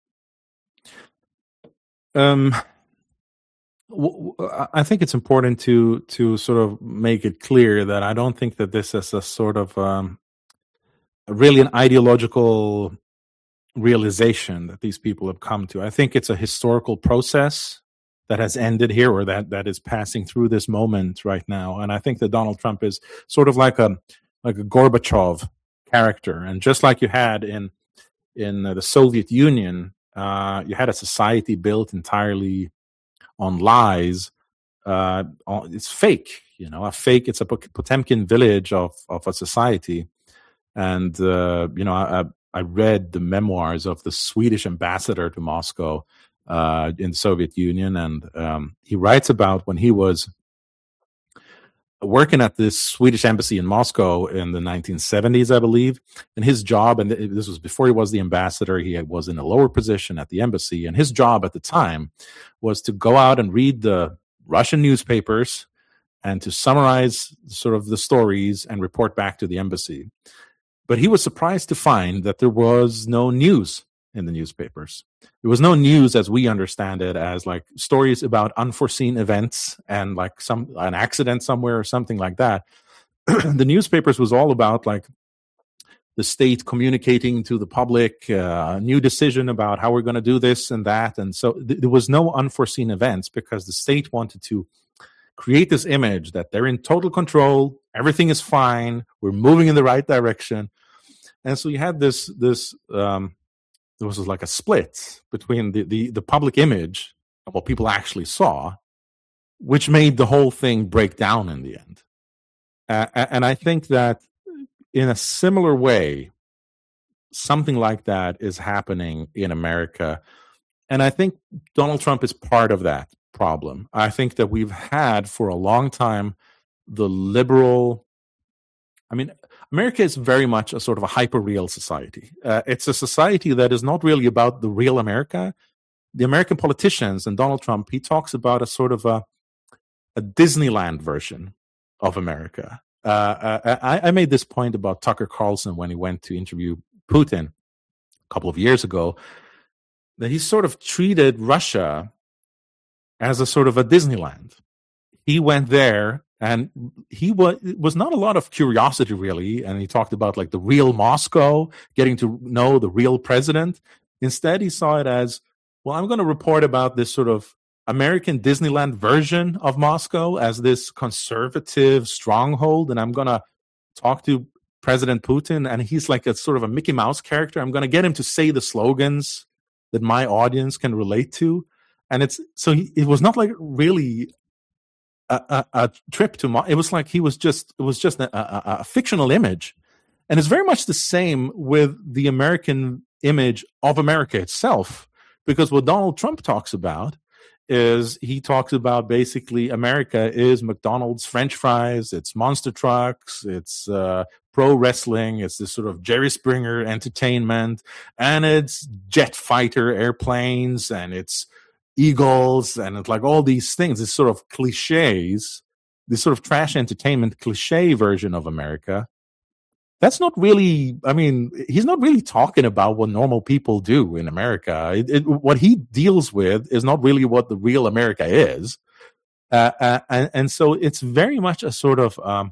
Um, w- w- I think it's important to to sort of make it clear that I don't think that this is a sort of um, really an ideological realization that these people have come to. I think it's a historical process that has ended here, or that that is passing through this moment right now. And I think that Donald Trump is sort of like a like a Gorbachev character, and just like you had in in uh, the Soviet Union, uh, you had a society built entirely on lies. Uh, on, it's fake, you know, a fake. It's a Potemkin village of of a society, and uh, you know, I, I read the memoirs of the Swedish ambassador to Moscow uh, in the Soviet Union, and um, he writes about when he was working at this Swedish embassy in Moscow in the nineteen seventies, I believe. And his job, and this was before he was the ambassador, he was in a lower position at the embassy. And his job at the time was to go out and read the Russian newspapers and to summarize sort of the stories and report back to the embassy. But he was surprised to find that there was no news in the newspapers. There was no news as we understand it, as like stories about unforeseen events and like some an accident somewhere or something like that. The newspapers was all about like the state communicating to the public uh, a new decision about how we're going to do this and that. And so th- there was no unforeseen events because the state wanted to create this image that they're in total control, everything is fine, we're moving in the right direction. And so you had this this um there was like a split between the, the, the public image what people actually saw, which made the whole thing break down in the end. Uh, and I think that in a similar way, something like that is happening in America. And I think Donald Trump is part of that problem. I think that we've had for a long time the liberal, I mean, America is very much a sort of a hyper-real society. Uh, it's a society that is not really about the real America. The American politicians and Donald Trump, he talks about a sort of a, a Disneyland version of America. Uh, I, I made this point about Tucker Carlson when he went to interview Putin a couple of years ago, that he sort of treated Russia as a sort of a Disneyland. He went there and he was, was not a lot of curiosity really. And he talked about like the real Moscow, getting to know the real president. Instead, he saw it as, well, I'm going to report about this sort of American Disneyland version of Moscow as this conservative stronghold. And I'm going to talk to President Putin. And he's like a sort of a Mickey Mouse character. I'm going to get him to say the slogans that my audience can relate to. And it's so he, it was not like really a, a, a trip to, Mo- it was like he was just, it was just a, a, a fictional image. And it's very much the same with the American image of America itself, because what Donald Trump talks about is he talks about basically America is McDonald's French fries, it's monster trucks, it's uh, pro wrestling, it's this sort of Jerry Springer entertainment, and it's jet fighter airplanes, and it's eagles, and it's like all these things, this sort of cliches, this sort of trash entertainment cliche version of America. That's not really, I mean, he's not really talking about what normal people do in America. It, it, what he deals with is not really what the real America is. Uh, uh, and, and so it's very much a sort of, um,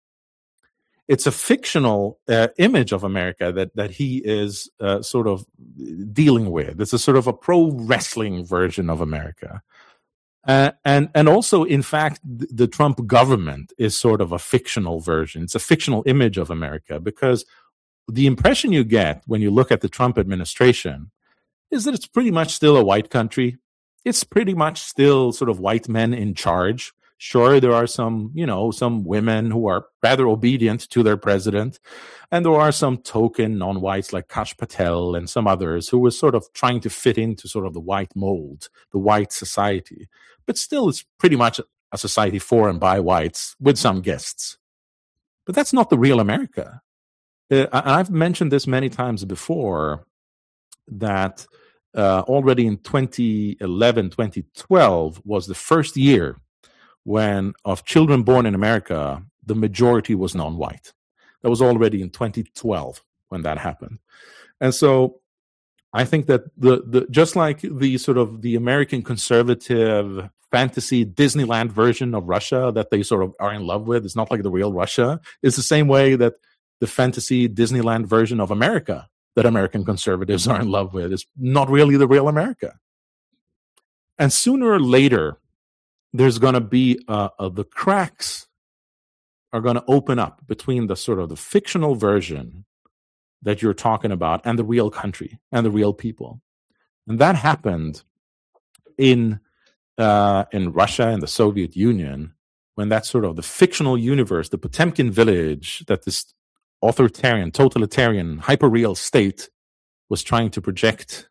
it's a fictional uh, image of America that, that he is uh, sort of dealing with. It's a sort of a pro wrestling version of America. Uh, and and also, in fact, the, the Trump government is sort of a fictional version. It's a fictional image of America, because the impression you get when you look at the Trump administration is that it's pretty much still a white country. It's pretty much still sort of white men in charge. Sure, there are some, you know, some women who are rather obedient to their president. And there are some token non-whites like Kash Patel and some others who were sort of trying to fit into sort of the white mold, the white society. But still, it's pretty much a society for and by whites with some guests. But that's not the real America. Uh, I've mentioned this many times before, that uh, already in twenty eleven, twenty twelve was the first year when of children born in America, the majority was non-white. That was already in twenty twelve when that happened. And so I think that the, the just like the sort of the American conservative fantasy Disneyland version of Russia that they sort of are in love with, it's not like the real Russia. It's the same way that the fantasy Disneyland version of America that American conservatives are in love with is not really the real America. And sooner or later, there's going to be uh, uh, the cracks are going to open up between the sort of the fictional version that you're talking about and the real country and the real people. And that happened in uh, in Russia and the Soviet Union, when that sort of the fictional universe, the Potemkin village that this authoritarian, totalitarian, hyper-real state was trying to project,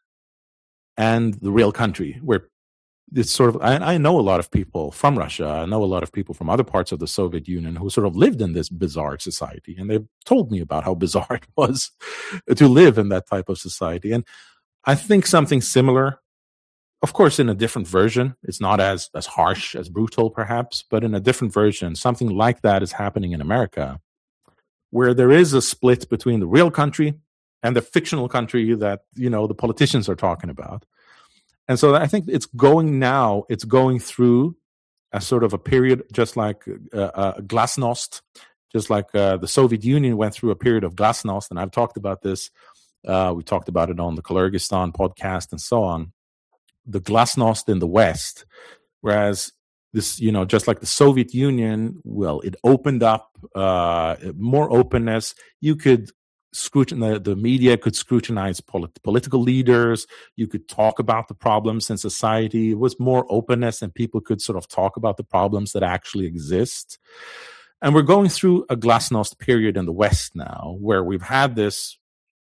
and the real country, where it's sort of, I, I know a lot of people from Russia, I know a lot of people from other parts of the Soviet Union who sort of lived in this bizarre society, and they've told me about how bizarre it was to live in that type of society. And I think something similar, of course, in a different version, it's not as, as harsh, as brutal perhaps, but in a different version, something like that is happening in America, where there is a split between the real country and the fictional country that, you know, the politicians are talking about. And so I think it's going now, it's going through a sort of a period, just like uh, uh, glasnost, just like uh, the Soviet Union went through a period of glasnost. And I've talked about this. Uh, we talked about it on the Kyrgyzstan podcast and so on. The glasnost in the West, whereas this, you know, just like the Soviet Union, well, it opened up uh, more openness. You could scrutin- the media could scrutinize polit- political leaders. You could talk about the problems in society. It was more openness, and people could sort of talk about the problems that actually exist. And we're going through a glasnost period in the West now, where we've had this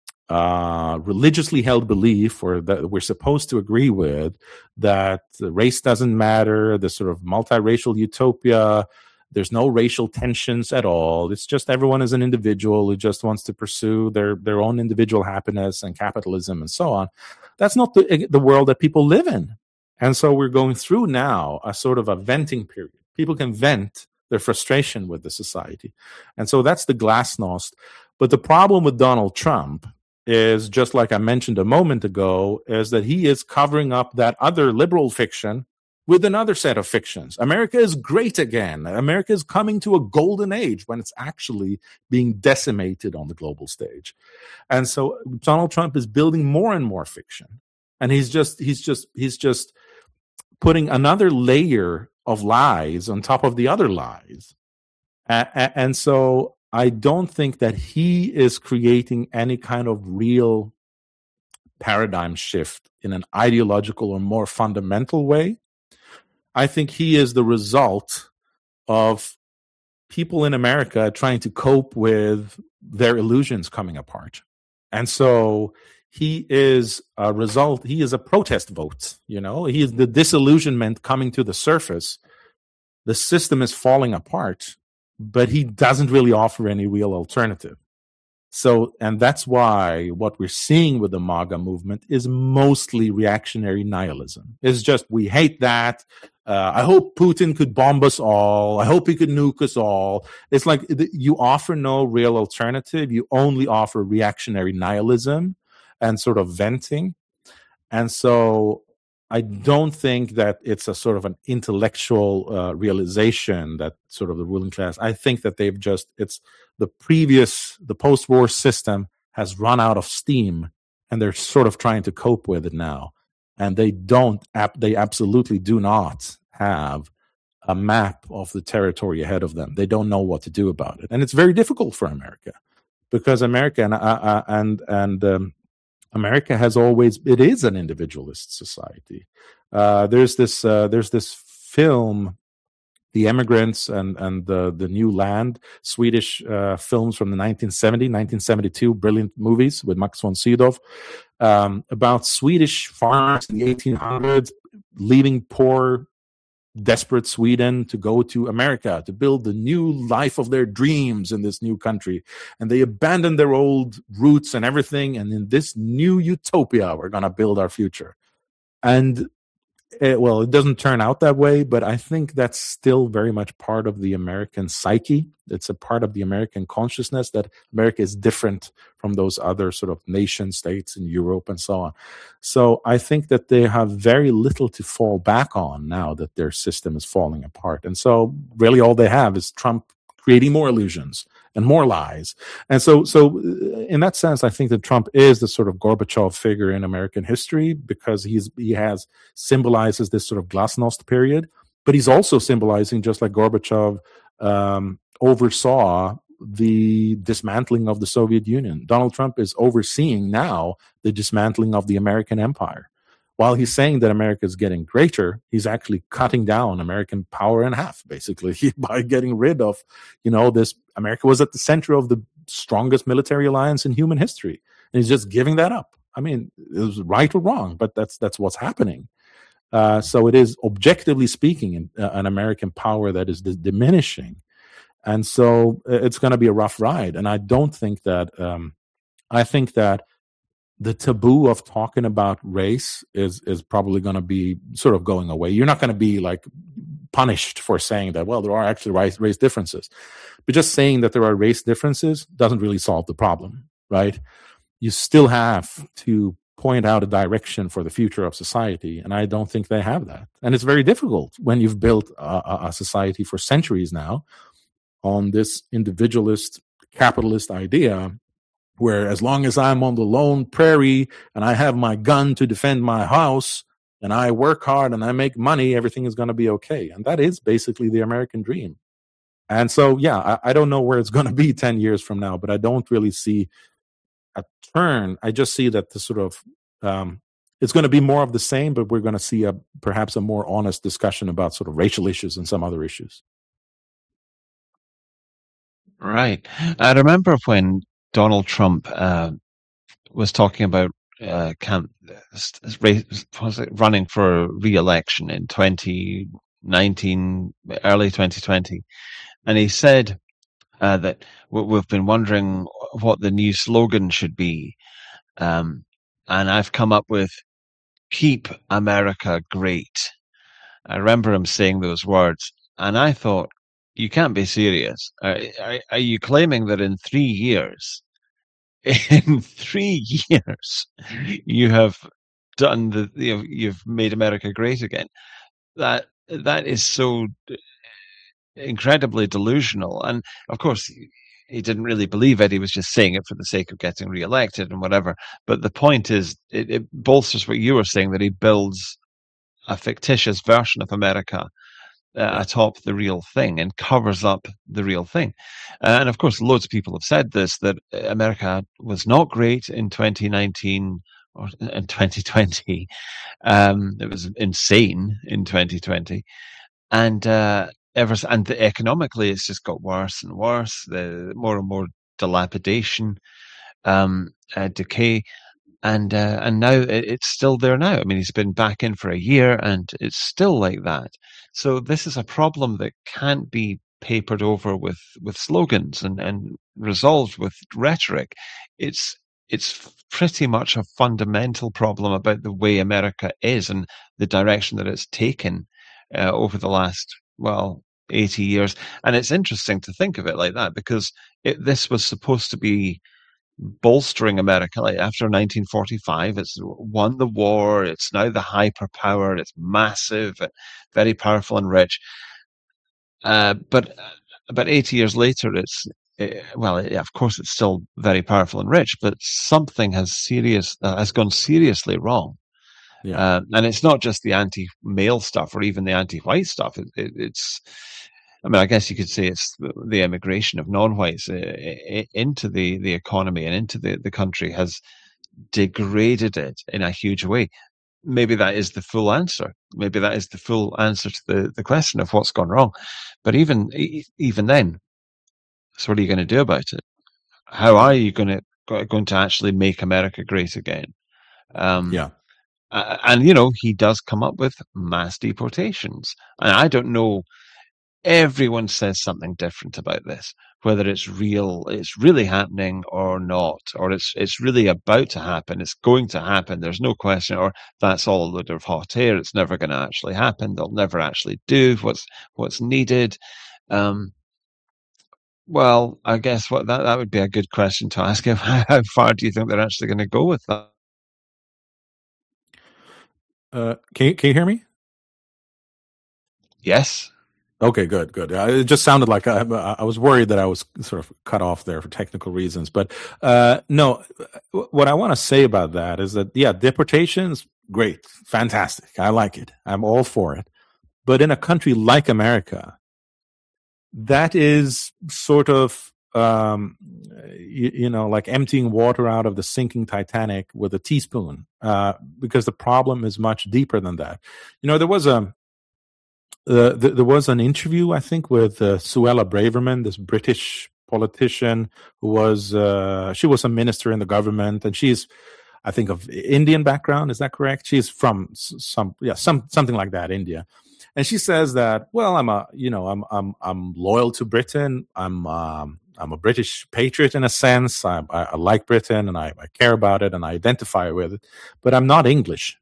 uh, religiously held belief, or that we're supposed to agree with, that race doesn't matter, the sort of multiracial utopia. There's no racial tensions at all. It's just everyone is an individual who just wants to pursue their, their own individual happiness and capitalism and so on. That's not the, the world that people live in. And so we're going through now a sort of a venting period. People can vent their frustration with the society. And so that's the glasnost. But the problem with Donald Trump is, just like I mentioned a moment ago, is that he is covering up that other liberal fiction with another set of fictions. America is great again. America is coming to a golden age, when it's actually being decimated on the global stage. And so Donald Trump is building more and more fiction. And he's just, he's just, he's just putting another layer of lies on top of the other lies. And, and so I don't think that he is creating any kind of real paradigm shift in an ideological or more fundamental way. I think he is the result of people in America trying to cope with their illusions coming apart. And so he is a result, he is a protest vote, you know, he is the disillusionment coming to the surface. The system is falling apart, but he doesn't really offer any real alternative. So, and that's why what we're seeing with the MAGA movement is mostly reactionary nihilism. It's just, we hate that. Uh, I hope Putin could bomb us all. I hope he could nuke us all. It's like you offer no real alternative. You only offer reactionary nihilism and sort of venting. And so I don't think that it's a sort of an intellectual uh, realization that sort of the ruling class. I think that they've just, it's the previous, the post-war system has run out of steam, and they're sort of trying to cope with it now. And they don't, they absolutely do not have a map of the territory ahead of them. They don't know what to do about it. And it's very difficult for America, because America and, uh, and, and, um, America has always, it is an individualist society. Uh, there's this, uh, there's this film, The Immigrants and, and the, the New Land, Swedish uh, films from the nineteen seventy, nineteen seventy-two, brilliant movies with Max von Sydow, um, about Swedish farmers in the eighteen hundreds leaving poor, desperate Sweden to go to America to build the new life of their dreams in this new country. And they abandoned their old roots and everything. And in this new utopia, we're going to build our future. And it, well, it doesn't turn out that way, but I think that's still very much part of the American psyche. It's a part of the American consciousness that America is different from those other sort of nation states in Europe and so on. So I think that they have very little to fall back on now that their system is falling apart. And so really all they have is Trump creating more illusions and more lies. And so, so in that sense, I think that Trump is the sort of Gorbachev figure in American history, because he's, he has symbolizes this sort of glasnost period, but he's also symbolizing, just like Gorbachev um, oversaw the dismantling of the Soviet Union. Donald Trump is overseeing now the dismantling of the American empire. While he's saying that America is getting greater, he's actually cutting down American power in half, basically, by getting rid of, you know, this. America was at the center of the strongest military alliance in human history, and he's just giving that up. I mean, it was right or wrong, but that's that's what's happening. Uh, so it is, objectively speaking, an, uh, an American power that is d- diminishing, and so it's going to be a rough ride. And I don't think that. Um, I think that the taboo of talking about race is is probably going to be sort of going away. You're not going to be like punished for saying that, well, there are actually race, race differences. But just saying that there are race differences doesn't really solve the problem, right? You still have to point out a direction for the future of society, and I don't think they have that. And it's very difficult when you've built a, a society for centuries now on this individualist, capitalist idea, where as long as I'm on the lone prairie and I have my gun to defend my house and I work hard and I make money, everything is going to be okay. And that is basically the American dream. And so, yeah, I, I don't know where it's going to be ten years from now, but I don't really see a turn. I just see that the sort of um, it's going to be more of the same, but we're going to see a perhaps a more honest discussion about sort of racial issues and some other issues. Right. I remember when Donald Trump uh, was talking about uh, camp, was it running for re-election in twenty nineteen, early twenty twenty, and he said uh, that we've been wondering what the new slogan should be, um, and I've come up with "Keep America Great." I remember him saying those words, and I thought, you can't be serious. Are, are, are you claiming that in three years, in three years, you have done the, you know, you've made America great again? That that is so incredibly delusional. And of course, he didn't really believe it. He was just saying it for the sake of getting reelected and whatever. But the point is, it, it bolsters what you were saying, that he builds a fictitious version of America Uh, atop the real thing and covers up the real thing. Uh, and of course, loads of people have said this, that America was not great in twenty nineteen or in twenty twenty. Um, it was insane in twenty twenty. And, uh, ever, and the, economically, it's just got worse and worse, the more and more dilapidation, um, uh, decay. And uh, and now it's still there now. I mean, he's been back in for a year and it's still like that. So this is a problem that can't be papered over with, with slogans and, and resolved with rhetoric. It's it's pretty much a fundamental problem about the way America is and the direction that it's taken uh, over the last, well, eighty years. And it's interesting to think of it like that, because it, this was supposed to be bolstering America. Like after nineteen forty-five, it's won the war. It's now the hyperpower. It's massive, very powerful and rich. Uh, but about eighty years later, it's uh, well, it, of course, it's still very powerful and rich. But something has serious uh, has gone seriously wrong. Yeah. Uh, and it's not just the anti-male stuff or even the anti-white stuff. It, it, it's I mean, I guess you could say it's the immigration of non-whites uh, into the, the economy and into the, the country has degraded it in a huge way. Maybe that is the full answer. Maybe that is the full answer to the, the question of what's gone wrong. But even even then, so what are you going to do about it? How are you going to going to actually make America great again? Um, yeah. Uh, and, you know, he does come up with mass deportations. And I don't know, everyone says something different about this, whether it's real, it's really happening or not, or it's it's really about to happen, it's going to happen, there's no question, or that's all a load of hot air, it's never going to actually happen, they'll never actually do what's what's needed. Um, well, I guess what that, that would be a good question to ask him. How far do you think they're actually going to go with that? Uh, can you, can you hear me? Yes. Okay, good, good. Uh, it just sounded like I, I was worried that I was sort of cut off there for technical reasons. But uh, no, what I want to say about that is that, yeah, deportations, great, fantastic. I like it. I'm all for it. But in a country like America, that is sort of, um, you, you know, like emptying water out of the sinking Titanic with a teaspoon, uh, because the problem is much deeper than that. You know, there was a, Uh, th- there was an interview, I think, with uh, Suella Braverman, this British politician who was, uh, she was a minister in the government, and she's, I think, of Indian background. Is that correct? She's from some, yeah, some something like that, India. And she says that, well, I'm a, you know, I'm I'm I'm loyal to Britain. I'm um, I'm a British patriot in a sense. I, I, I like Britain, and I, I care about it, and I identify with it. But I'm not English.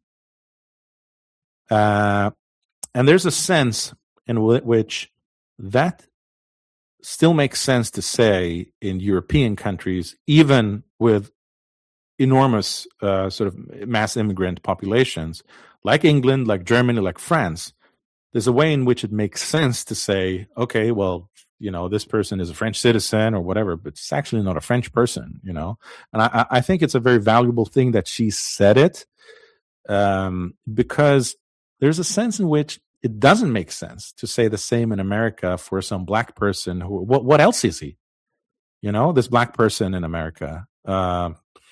Uh. And there's a sense in w- which that still makes sense to say in European countries, even with enormous uh, sort of mass immigrant populations, like England, like Germany, like France. There's a way in which it makes sense to say, okay, well, you know, this person is a French citizen or whatever, but it's actually not a French person, you know. And I, I think it's a very valuable thing that she said it, um, because there's a sense in which it doesn't make sense to say the same in America for some black person who, what, what else is he? You know, this black person in America, uh,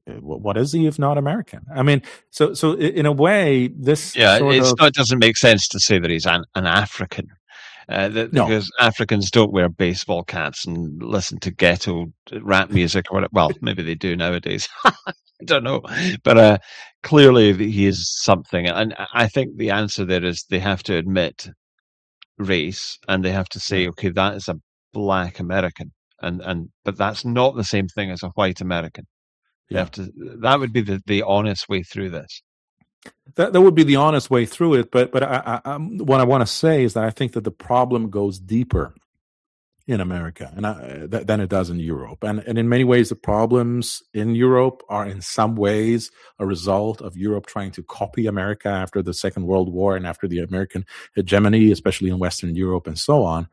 what is he if not American? I mean, so so in a way, this yeah, sort it's of, not, it doesn't make sense to say that he's an, an African. Uh, that, No. Because Africans don't wear baseball caps and listen to ghetto rap music or whatever. Well, maybe they do nowadays. I don't know. But uh, clearly he is something. And I think the answer there is they have to admit race and they have to say, okay, that is a black American. And, and but that's not the same thing as a white American. They Yeah. have to, that would be the, the honest way through this. That that would be the honest way through it. But but I, I, I'm, what I want to say is that I think that the problem goes deeper in America and I, th- than it does in Europe. And and in many ways, the problems in Europe are in some ways a result of Europe trying to copy America after the Second World War and after the American hegemony, especially in Western Europe and so on.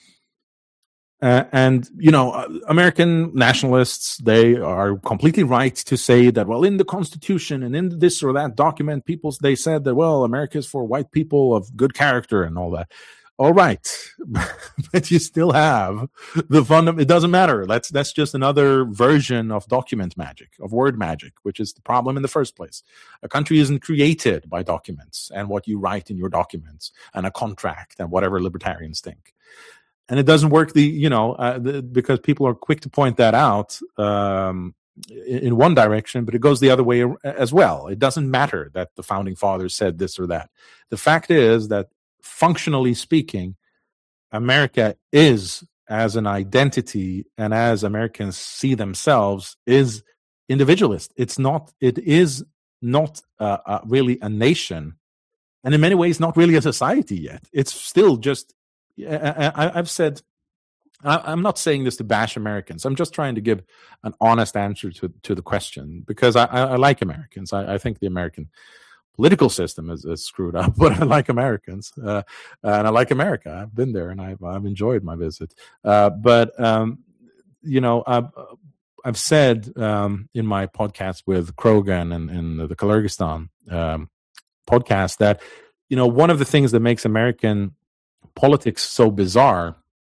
Uh, and, you know, uh, American nationalists, they are completely right to say that, well, in the Constitution and in this or that document, people, they said that, well, America is for white people of good character and all that. All right. But you still have the fundamental, it doesn't matter. That's, that's just another version of document magic, of word magic, which is the problem in the first place. A country isn't created by documents and what you write in your documents and a contract and whatever libertarians think. And it doesn't work the, you know, uh, the, because people are quick to point that out um, in, in one direction, but it goes the other way as well. It doesn't matter that the founding fathers said this or that. The fact is that functionally speaking, America is, as an identity and as Americans see themselves, is individualist. It's not, it is not uh, uh, really a nation. And in many ways, not really a society yet. It's still just, I, I, I've said, I, I'm not saying this to bash Americans. I'm just trying to give an honest answer to, to the question because I, I, I like Americans. I, I think the American political system is, is screwed up, but I like Americans uh, and I like America. I've been there and I've, I've enjoyed my visit. Uh, but, um, you know, I've, I've said um, in my podcast with Krogan and, and the Kyrgyzstan um, podcast that, you know, one of the things that makes American politics so bizarre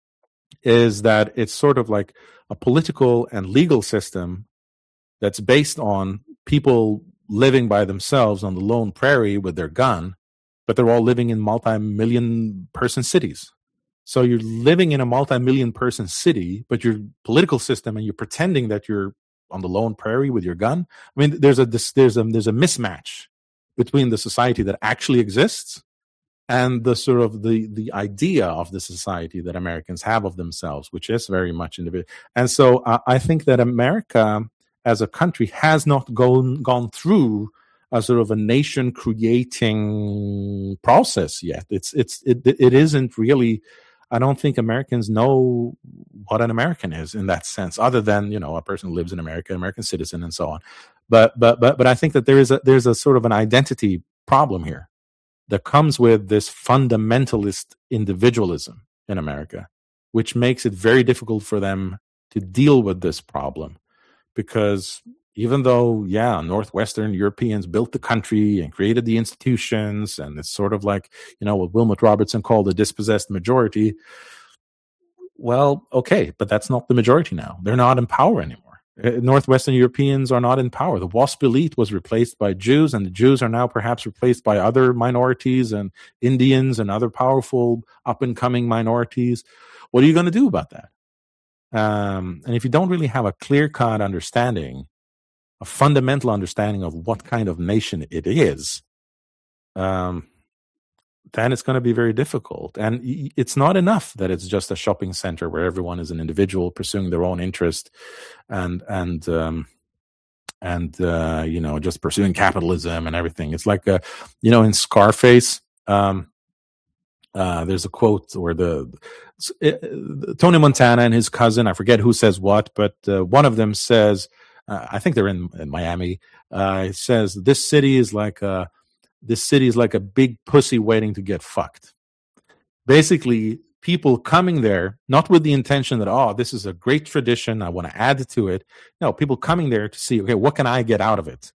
is that it's sort of like a political and legal system that's based on people living by themselves on the lone prairie with their gun, but they're all living in multi-million person cities. So you're living in a multi-million person city, but your political system and you're pretending that you're on the lone prairie with your gun. I mean, there's a there's a there's a mismatch between the society that actually exists and the sort of the the idea of the society that Americans have of themselves, which is very much individual. And so uh, I think that America as a country has not gone gone through a sort of a nation creating process yet. It's it's it it isn't really. I don't think Americans know what an American is in that sense, other than, you know, a person who lives in America, American citizen, and so on. But but but but I think that there is a there's a sort of an identity problem here that comes with this fundamentalist individualism in America, which makes it very difficult for them to deal with this problem. Because even though, yeah, Northwestern Europeans built the country and created the institutions, and it's sort of like, you know, what Wilmot Robertson called a dispossessed majority. Well, okay, but that's not the majority now. They're not in power anymore. Northwestern Europeans are not in power. The WASP elite was replaced by Jews, and the Jews are now perhaps replaced by other minorities and Indians and other powerful up-and-coming minorities. What are you going to do about that? Um, and if you don't really have a clear-cut understanding, a fundamental understanding of what kind of nation it is, um, then it's going to be very difficult. And it's not enough that it's just a shopping center where everyone is an individual pursuing their own interest and, and, um, and, uh, you know, just pursuing capitalism and everything. It's like, a, you know, in Scarface, um, uh, there's a quote where the, it, Tony Montana and his cousin, I forget who says what, but, uh, one of them says, uh, I think they're in, in Miami, uh, it says, this city is like a, This city is like a big pussy waiting to get fucked. Basically, people coming there, not with the intention that, oh, this is a great tradition, I want to add to it. No, people coming there to see, okay, what can I get out of it?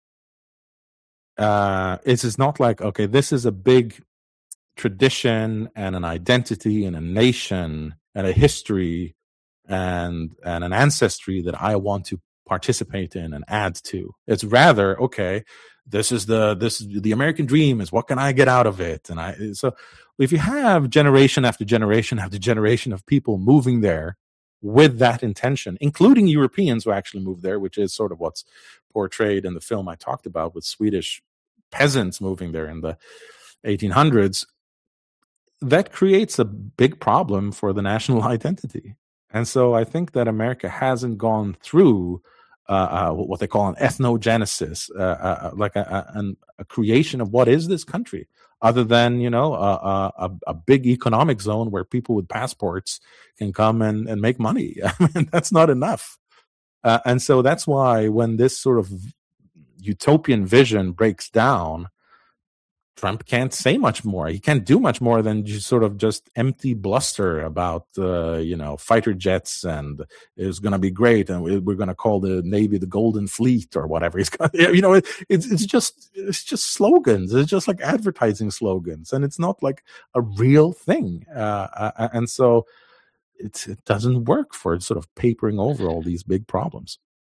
Uh, it's, it's not like, okay, this is a big tradition and an identity and a nation and a history and, and an ancestry that I want to participate in and add to. It's rather, okay, this is the this is the American dream is what can I get out of it? And I so if you have generation after generation after generation of people moving there with that intention, including Europeans who actually moved there, which is sort of what's portrayed in the film I talked about with Swedish peasants moving there in the eighteen hundreds, that creates a big problem for the national identity. And so I think that America hasn't gone through uh, uh, what they call an ethnogenesis, uh, uh, like a, a, a creation of what is this country, other than, you know, a, a, a big economic zone where people with passports can come and, and make money. I mean, that's not enough. Uh, and so that's why when this sort of utopian vision breaks down, Trump can't say much more. He can't do much more than just sort of just empty bluster about, uh, you know, fighter jets and it's going to be great and we're going to call the Navy the Golden Fleet or whatever. He's got, you know, it, it's it's just it's just slogans. It's just like advertising slogans, and it's not like a real thing. Uh, and so it it doesn't work for sort of papering over all these big problems.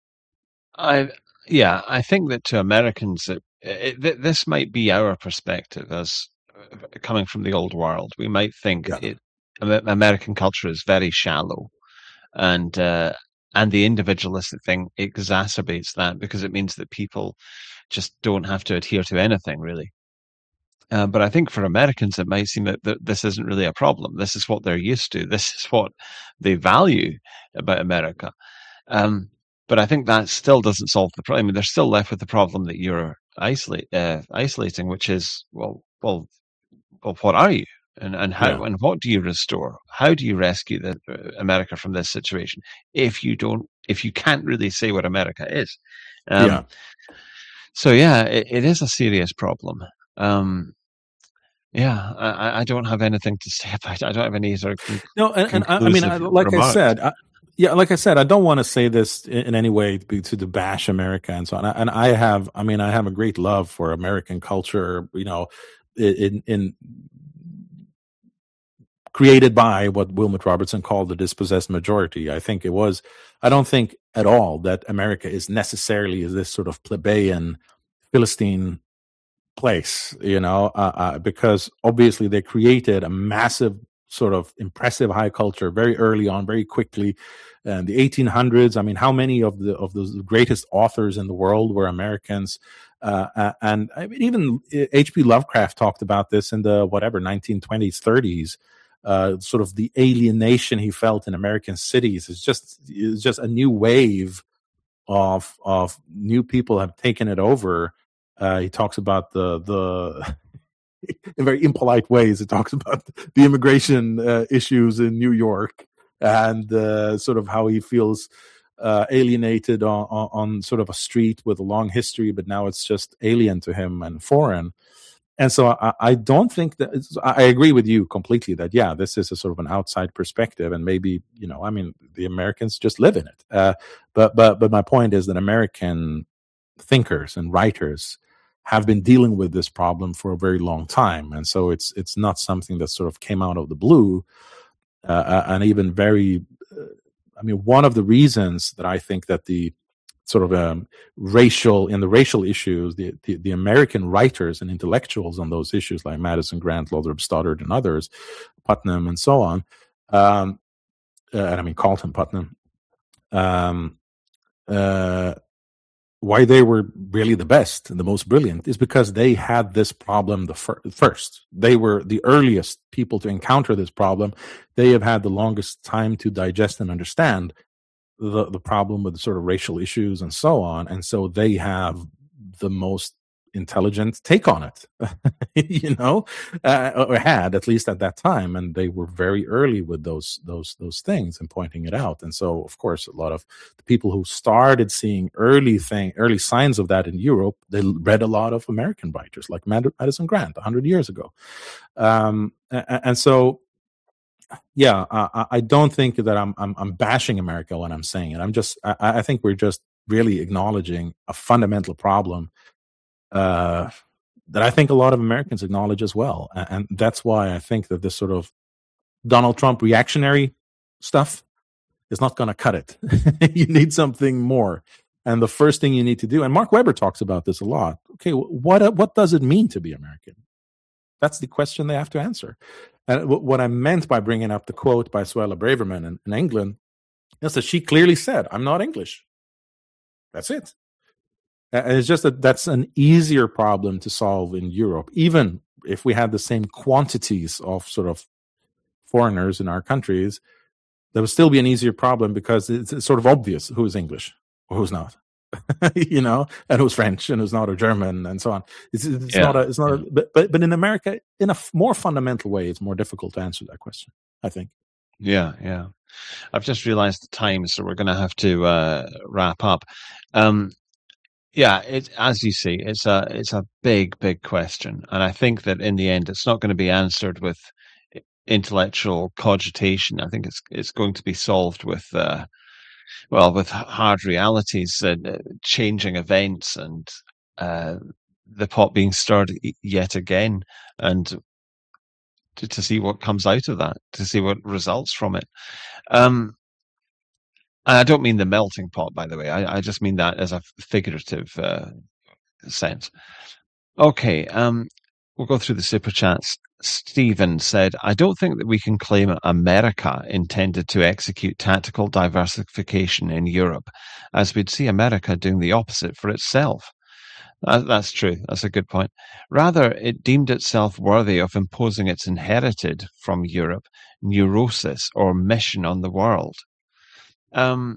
I yeah, I think that to Americans, it, it, this might be our perspective as uh, coming from the old world. We might think Yeah. it, American culture is very shallow, and uh, and the individualistic thing exacerbates that because it means that people just don't have to adhere to anything really. Uh, but I think for Americans, it might seem that, that this isn't really a problem. This is what they're used to. This is what they value about America. Um, But I think that still doesn't solve the problem. I mean, they're still left with the problem that you're isolate, uh, isolating, which is, well, well, well, what are you, and and how, Yeah. and what do you restore? How do you rescue the, uh, America from this situation if you don't, if you can't really say what America is? Um, Yeah. So yeah, it, it is a serious problem. Um, yeah, I, I don't have anything to say about it. I don't have any sort of con- No, and, and I, I mean, I, conclusive like I remarks. said, I, yeah, like I said, I don't want to say this in, in any way to, be, to, to bash America and so on. And I have, I mean, I have a great love for American culture, you know, in, in created by what Wilmot Robertson called the dispossessed majority. I think it was, I don't think at all that America is necessarily this sort of plebeian Philistine place, you know, uh, uh, because obviously they created a massive sort of impressive high culture very early on, very quickly. And the eighteen hundreds, I mean, how many of the of the greatest authors in the world were Americans? Uh, uh, and I mean, even H P Lovecraft talked about this in the whatever nineteen twenties, thirties. Uh, sort of the alienation he felt in American cities is just is just a new wave of of new people have taken it over. Uh, he talks about the the in very impolite ways. He talks about the immigration uh, issues in New York and uh, sort of how he feels uh, alienated on, on, on sort of a street with a long history, but now it's just alien to him and foreign. And so I, I don't think that it's, I agree with you completely that, yeah, this is a sort of an outside perspective. And maybe, you know, I mean, the Americans just live in it. Uh, but, but, but my point is that American thinkers and writers have been dealing with this problem for a very long time. And so it's, it's not something that sort of came out of the blue. Uh, and even very, uh, I mean, one of the reasons that I think that the sort of um, racial, in the racial issues, the, the, the American writers and intellectuals on those issues like Madison, Grant, Lothrop Stoddard and others, Putnam and so on, um, uh, and I mean Carlton Putnam, um, uh, why they were really the best and the most brilliant is because they had this problem the fir- first. They were the earliest people to encounter this problem. They have had the longest time to digest and understand the, the problem with the sort of racial issues and so on. And so they have the most intelligent take on it, you know, uh, or had at least at that time. And they were very early with those, those, those things and pointing it out. And so, of course, a lot of the people who started seeing early thing, early signs of that in Europe, they read a lot of American writers like Mad- Madison Grant a hundred years ago. Um, and, and so, yeah, I, I don't think that I'm, I'm, I'm bashing America when I'm saying it. I'm just, I, I think we're just really acknowledging a fundamental problem Uh, that I think a lot of Americans acknowledge as well. And, and that's why I think that this sort of Donald Trump reactionary stuff is not going to cut it. You need something more. And the first thing you need to do, and Mark Webber talks about this a lot. Okay, what what does it mean to be American? That's the question they have to answer. And what I meant by bringing up the quote by Suella Braverman in, in England is that she clearly said, "I'm not English." That's it. And it's just that that's an easier problem to solve in Europe, even if we had the same quantities of sort of foreigners in our countries. There would still be an easier problem because it's, it's sort of obvious who's English or who's not, you know, and who's French and who's not, or German, and so on. It's, it's yeah. not a, it's not, yeah. a, but, but but in America, in a f- more fundamental way, it's more difficult to answer that question, I think. Yeah, yeah. I've just realized the time, so we're going to have to uh, wrap up. Um, yeah, it, as you see, it's a it's a big, big question, and I think that in the end, it's not going to be answered with intellectual cogitation. I think it's it's going to be solved with, uh, well, with hard realities and uh, changing events, and uh, the pot being stirred yet again, and to, to see what comes out of that, to see what results from it. Um, and I don't mean the melting pot, by the way. I, I just mean that as a figurative uh, sense. Okay, um, we'll go through the super chats. Stephen said, I don't think that we can claim America intended to execute tactical diversification in Europe, as we'd see America doing the opposite for itself. That, that's true. That's a good point. Rather, it deemed itself worthy of imposing its inherited from Europe neurosis or mission on the world. Um,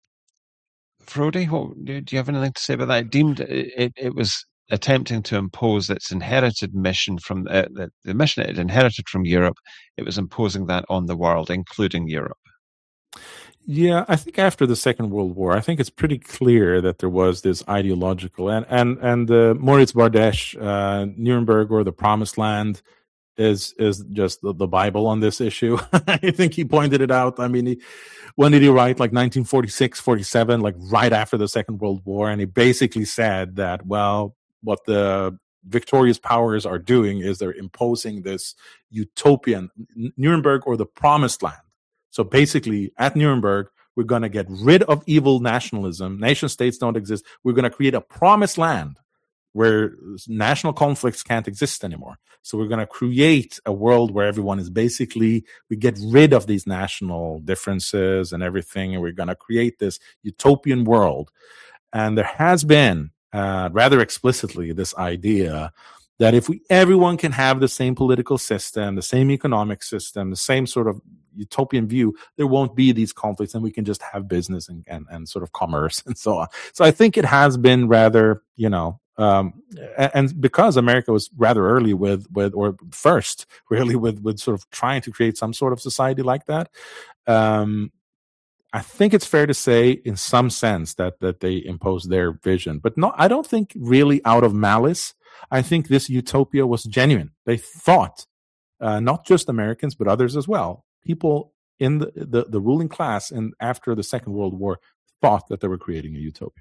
Frody, what, do you have anything to say about that? It deemed it, it, it was attempting to impose its inherited mission from uh, the, the mission it inherited from Europe. It was imposing that on the world, including Europe. Yeah, I think after the Second World War, I think it's pretty clear that there was this ideological and and and uh, Moritz Bardesh, uh, Nuremberg or the Promised Land is is just the, the Bible on this issue. I think he pointed it out. I mean, he, when did he write? Like nineteen forty-six, forty-seven, like right after the Second World War, and he basically said that, well, what the victorious powers are doing is they're imposing this utopian Nuremberg or the Promised Land. So basically, at Nuremberg, we're going to get rid of evil nationalism. Nation states don't exist. We're going to create a promised land where national conflicts can't exist anymore. So we're going to create a world where everyone is basically, we get rid of these national differences and everything, and we're going to create this utopian world. And there has been, uh, rather explicitly, this idea that if we everyone can have the same political system, the same economic system, the same sort of utopian view, there won't be these conflicts, and we can just have business and, and, and sort of commerce and so on. So I think it has been rather, you know, um, and, and because America was rather early with, with or first really with, with sort of trying to create some sort of society like that, um, I think it's fair to say in some sense that that they imposed their vision, but no, I don't think really out of malice. I think this utopia was genuine. They thought, uh, not just Americans, but others as well, people in the, the, the ruling class and after the Second World War thought that they were creating a utopia.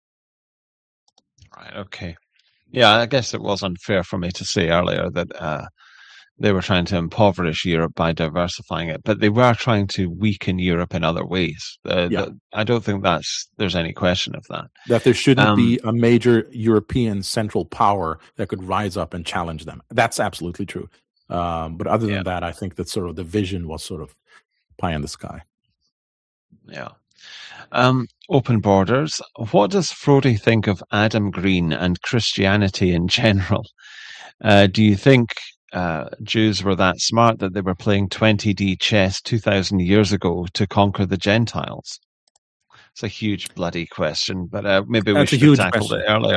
Right, okay. Yeah, I guess it was unfair for me to say earlier that uh, they were trying to impoverish Europe by diversifying it, but they were trying to weaken Europe in other ways. Uh, yeah. the, I don't think that's there's any question of that. That there shouldn't um, be a major European central power that could rise up and challenge them. That's absolutely true. Um, but other than yeah. that, I think that sort of the vision was sort of pie in the sky. Yeah. Um, open borders. What does Frody think of Adam Green and Christianity in general? Uh, do you think uh, Jews were that smart that they were playing twenty D chess two thousand years ago to conquer the Gentiles? It's a huge bloody question, but uh, maybe we That's should have tackled question. it earlier.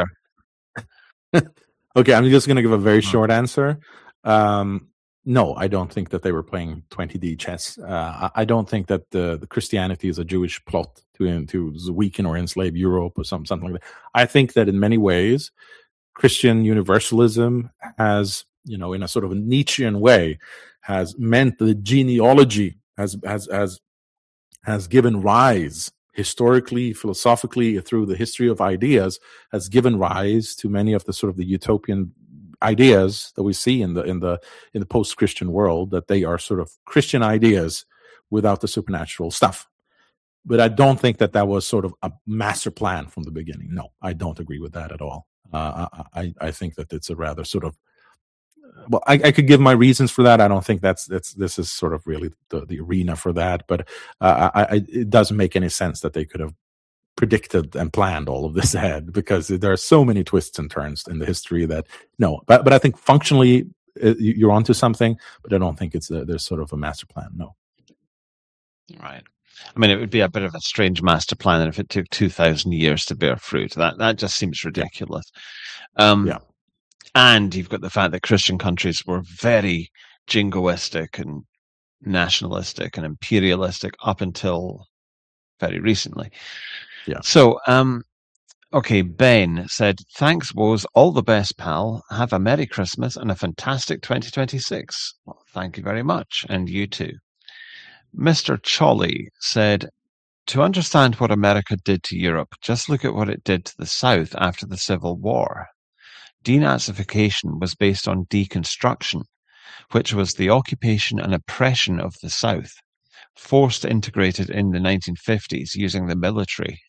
Okay, I'm just going to give a very short answer. Um, no, I don't think that they were playing twenty D chess. Uh, I don't think that the, the Christianity is a Jewish plot to to weaken or enslave Europe or something, something like that. I think that in many ways, Christian universalism has, you know, in a sort of a Nietzschean way, has meant the genealogy has has has has given rise historically, philosophically, through the history of ideas, has given rise to many of the sort of the utopian ideas that we see in the in the in the post-Christian world, that they are sort of Christian ideas without the supernatural stuff. but I don't think that that was sort of a master plan from the beginning. No, I don't agree with that at all. Uh, I, I think that it's a rather sort of, well, I, I could give my reasons for that. I don't think that's that's this is sort of really the, the arena for that. But uh, I, I, it doesn't make any sense that they could have predicted and planned all of this ahead, because there are so many twists and turns in the history that no. But but I think functionally uh, you're onto something. But I don't think it's a, there's sort of a master plan. No. Right. I mean, it would be a bit of a strange master plan if it took two thousand years to bear fruit. That that just seems ridiculous. Um, yeah. And you've got the fact that Christian countries were very jingoistic and nationalistic and imperialistic up until very recently. Yeah. So, um, okay, Ben said, thanks, Woz. All the best, pal. Have a Merry Christmas and a fantastic twenty twenty-six. Well, thank you very much. And you too. Mister Cholly said, to understand what America did to Europe, just look at what it did to the South after the Civil War. Denazification was based on deconstruction, which was the occupation and oppression of the South, forced integrated in the nineteen fifties using the military.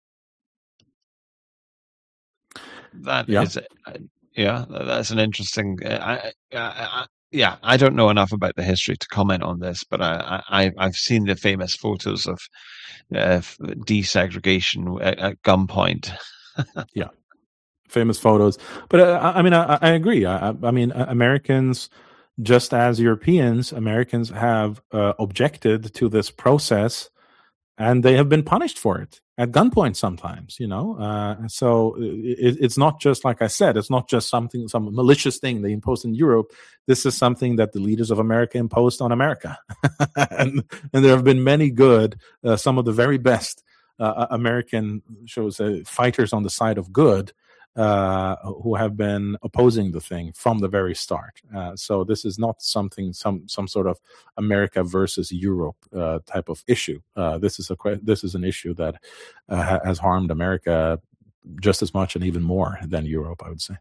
That yeah. is, uh, yeah, that's an interesting. Uh, I, I, I, yeah, I don't know enough about the history to comment on this, but I, I I've seen the famous photos of uh, desegregation at, at gunpoint. yeah. Famous photos, but uh, I mean, I, I agree. I, I mean, Americans, just as Europeans, Americans have uh, objected to this process, and they have been punished for it at gunpoint sometimes. You know, uh, so it, it's not just, like I said, it's not just something, some malicious thing they imposed in Europe. This is something that the leaders of America imposed on America, and, and there have been many good, uh, some of the very best uh, American shows uh, fighters on the side of good. Uh, who have been opposing the thing from the very start. Uh, so this is not something, some some sort of America versus Europe uh, type of issue. Uh, this is a this is an issue that uh, has harmed America just as much and even more than Europe, I would say.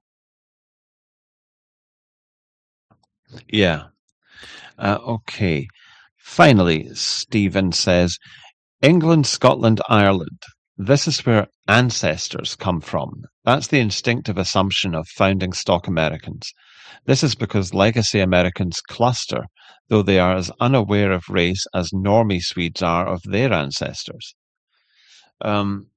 Yeah. Uh, okay. Finally, Stephen says, England, Scotland, Ireland. This is where ancestors come from. That's the instinctive assumption of founding stock Americans. This is because legacy Americans cluster, though they are as unaware of race as normie Swedes are of their ancestors. Um,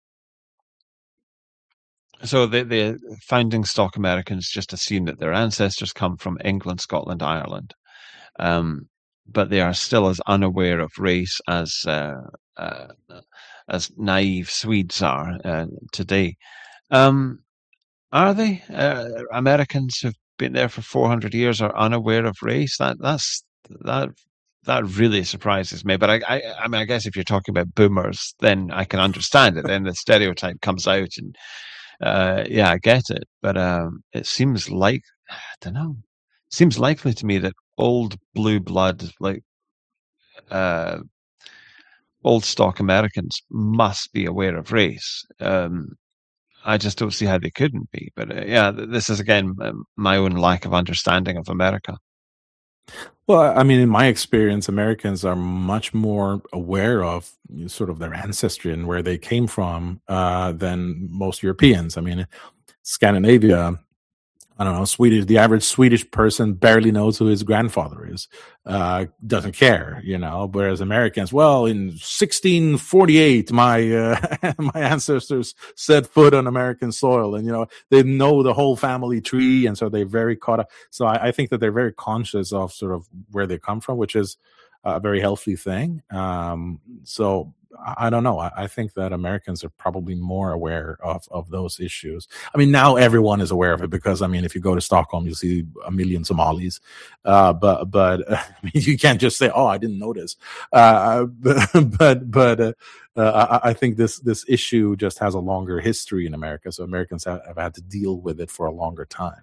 so the, the founding stock Americans just assume that their ancestors come from England, Scotland, Ireland. Um, but they are still as unaware of race as uh, uh, as naive Swedes are uh, today. Um, are they? Uh, Americans who've been there for four hundred years are unaware of race? That that's that that really surprises me. But I, I, I mean, I guess if you're talking about boomers, then I can understand it. Then the stereotype comes out, and uh, yeah, I get it. But um, it seems like I don't know. It seems likely to me that old blue blood, like uh, old stock Americans, must be aware of race. Um, I just don't see how they couldn't be. But uh, yeah, this is again my own lack of understanding of America. Well, I mean, in my experience, Americans are much more aware of sort of their ancestry and where they came from uh, than most Europeans. I mean, Scandinavia, I don't know, Swedish, the average Swedish person barely knows who his grandfather is, uh, doesn't care, you know, whereas Americans, well, in sixteen forty-eight, my, uh, my ancestors set foot on American soil, and, you know, they know the whole family tree. And so they're very caught up. So I, I think that they're very conscious of sort of where they come from, which is a very healthy thing. Um, so I don't know. I, I think that Americans are probably more aware of, of those issues. I mean, now everyone is aware of it because, I mean, if you go to Stockholm, you'll see a million Somalis. Uh, but, but, uh, I mean, you can't just say, oh, I didn't notice. Uh, but, but, but, uh, uh, I, I think this, this issue just has a longer history in America. So Americans have, have had to deal with it for a longer time.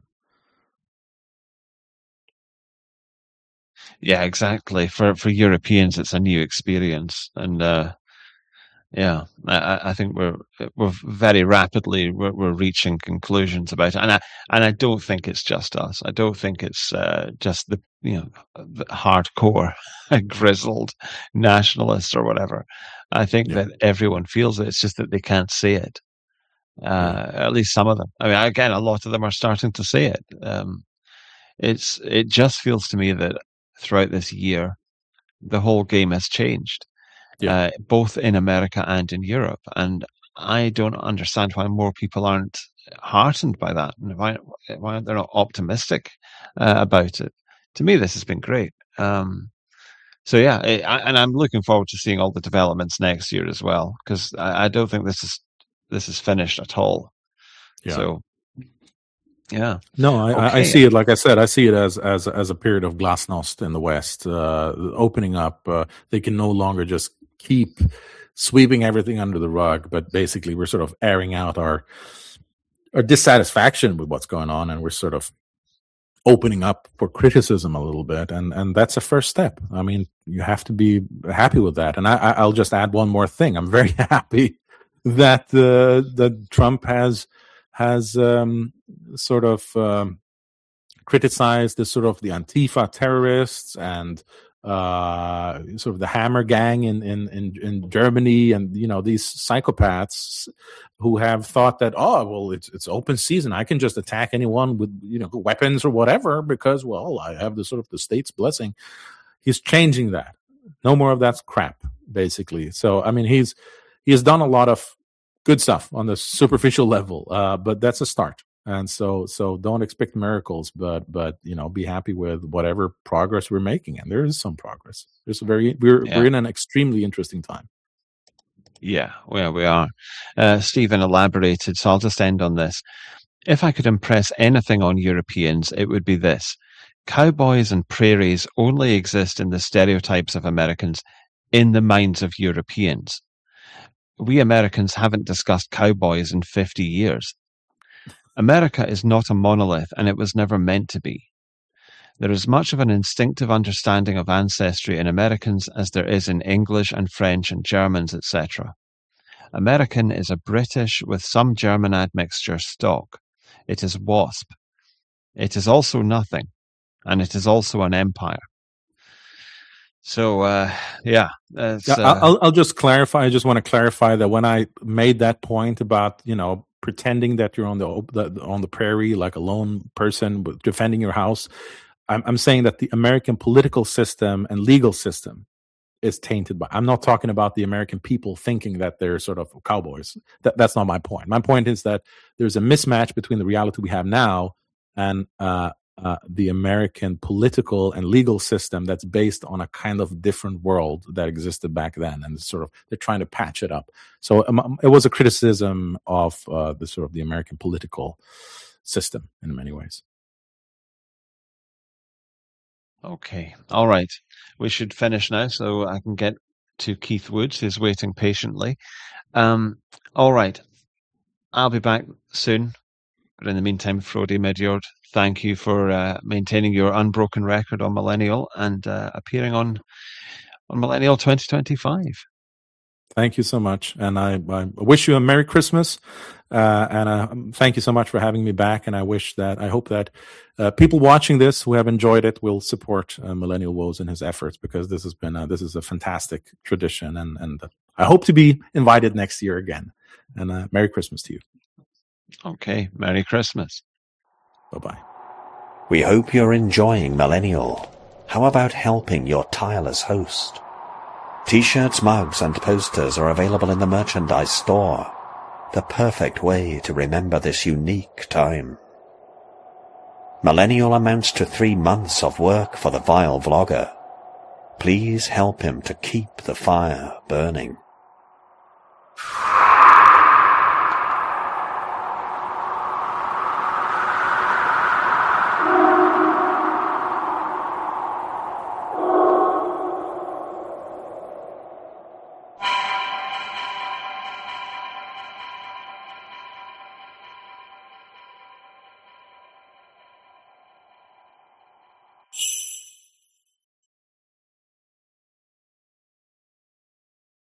Yeah, exactly. For, for Europeans, it's a new experience. And, uh, Yeah, I, I think we're we're very rapidly we're, we're reaching conclusions about it, and I and I don't think it's just us. I don't think it's uh, just the you know the hardcore grizzled nationalists or whatever. I think Yeah. that everyone feels it. It's just that they can't see it. Uh, at least some of them. I mean, again, a lot of them are starting to see it. Um, it's it just feels to me that throughout this year, the whole game has changed, Yeah. uh, both in America and in Europe. And I don't understand why more people aren't heartened by that, and why why they're not optimistic uh, about it. To me, this has been great. Um, so yeah, it, I, and I'm looking forward to seeing all the developments next year as well, because I, I don't think this is this is finished at all. Yeah. So yeah, No, I, I- I Okay. see it. Like I said, I see it as as as a period of glasnost in the West, uh, opening up. Uh, they can no longer just keep sweeping everything under the rug, but basically we're sort of airing out our our dissatisfaction with what's going on, and we're sort of opening up for criticism a little bit, and and that's a first step. I mean, you have to be happy with that. And I, I- I'll just add one more thing. I'm very happy that uh, that Trump has has um, sort of um, criticized the sort of the Antifa terrorists and uh, sort of the Hammer Gang in, in in in Germany, and you know, these psychopaths who have thought that, oh well, it's it's open season, I can just attack anyone with, you know, weapons or whatever, because, well, I have the sort of the state's blessing. He's changing that. No more of that crap, basically. So I mean, he's he has done a lot of good stuff on the superficial level, uh, but that's a start. And so, so don't expect miracles, but, but, you know, be happy with whatever progress we're making. And there is some progress. There's a very, we're, Yeah. we're in an extremely interesting time. Yeah, well, we are. Uh, Stephen elaborated, so I'll just end on this. If I could impress anything on Europeans, it would be this. Cowboys and prairies only exist in the stereotypes of Americans, in the minds of Europeans. We Americans haven't discussed cowboys in fifty years. America is not a monolith, and it was never meant to be. There is much of an instinctive understanding of ancestry in Americans as there is in English and French and Germans, et cetera. American is a British with some German admixture stock. It is WASP. It is also nothing, and it is also an empire. So, uh, yeah. Yeah, Uh, I'll, I'll just clarify. I just want to clarify that when I made that point about, you know, pretending that you're on the, the on the prairie like a lone person defending your house, I'm, I'm saying that the American political system and legal system is tainted by. I'm not talking about the American people thinking that they're sort of cowboys. That, that's not my point. My point is that there's a mismatch between the reality we have now and uh, uh, the American political and legal system that's based on a kind of different world that existed back then, and sort of they're trying to patch it up. So um, it was a criticism of uh, the sort of the American political system in many ways. Okay. All right. We should finish now so I can get to Keith Woods, who's waiting patiently. Um, all right. I'll be back soon. But in the meantime, Frode Midjord, thank you for uh, maintaining your unbroken record on Millennial and uh, appearing on on Millennial twenty twenty-five. Thank you so much. And I, I wish you a Merry Christmas. Uh, and uh, thank you so much for having me back. And I wish that, I hope that uh, people watching this who have enjoyed it will support uh, Millennial Woes in his efforts, because this has been, a, this is a fantastic tradition. And, and I hope to be invited next year again. And uh, Merry Christmas to you. Okay. Merry Christmas. Bye-bye. We hope you're enjoying Millennial. How about helping your tireless host? T-shirts, mugs, and posters are available in the merchandise store. The perfect way to remember this unique time. Millennial amounts to three months of work for the vile vlogger. Please help him to keep the fire burning.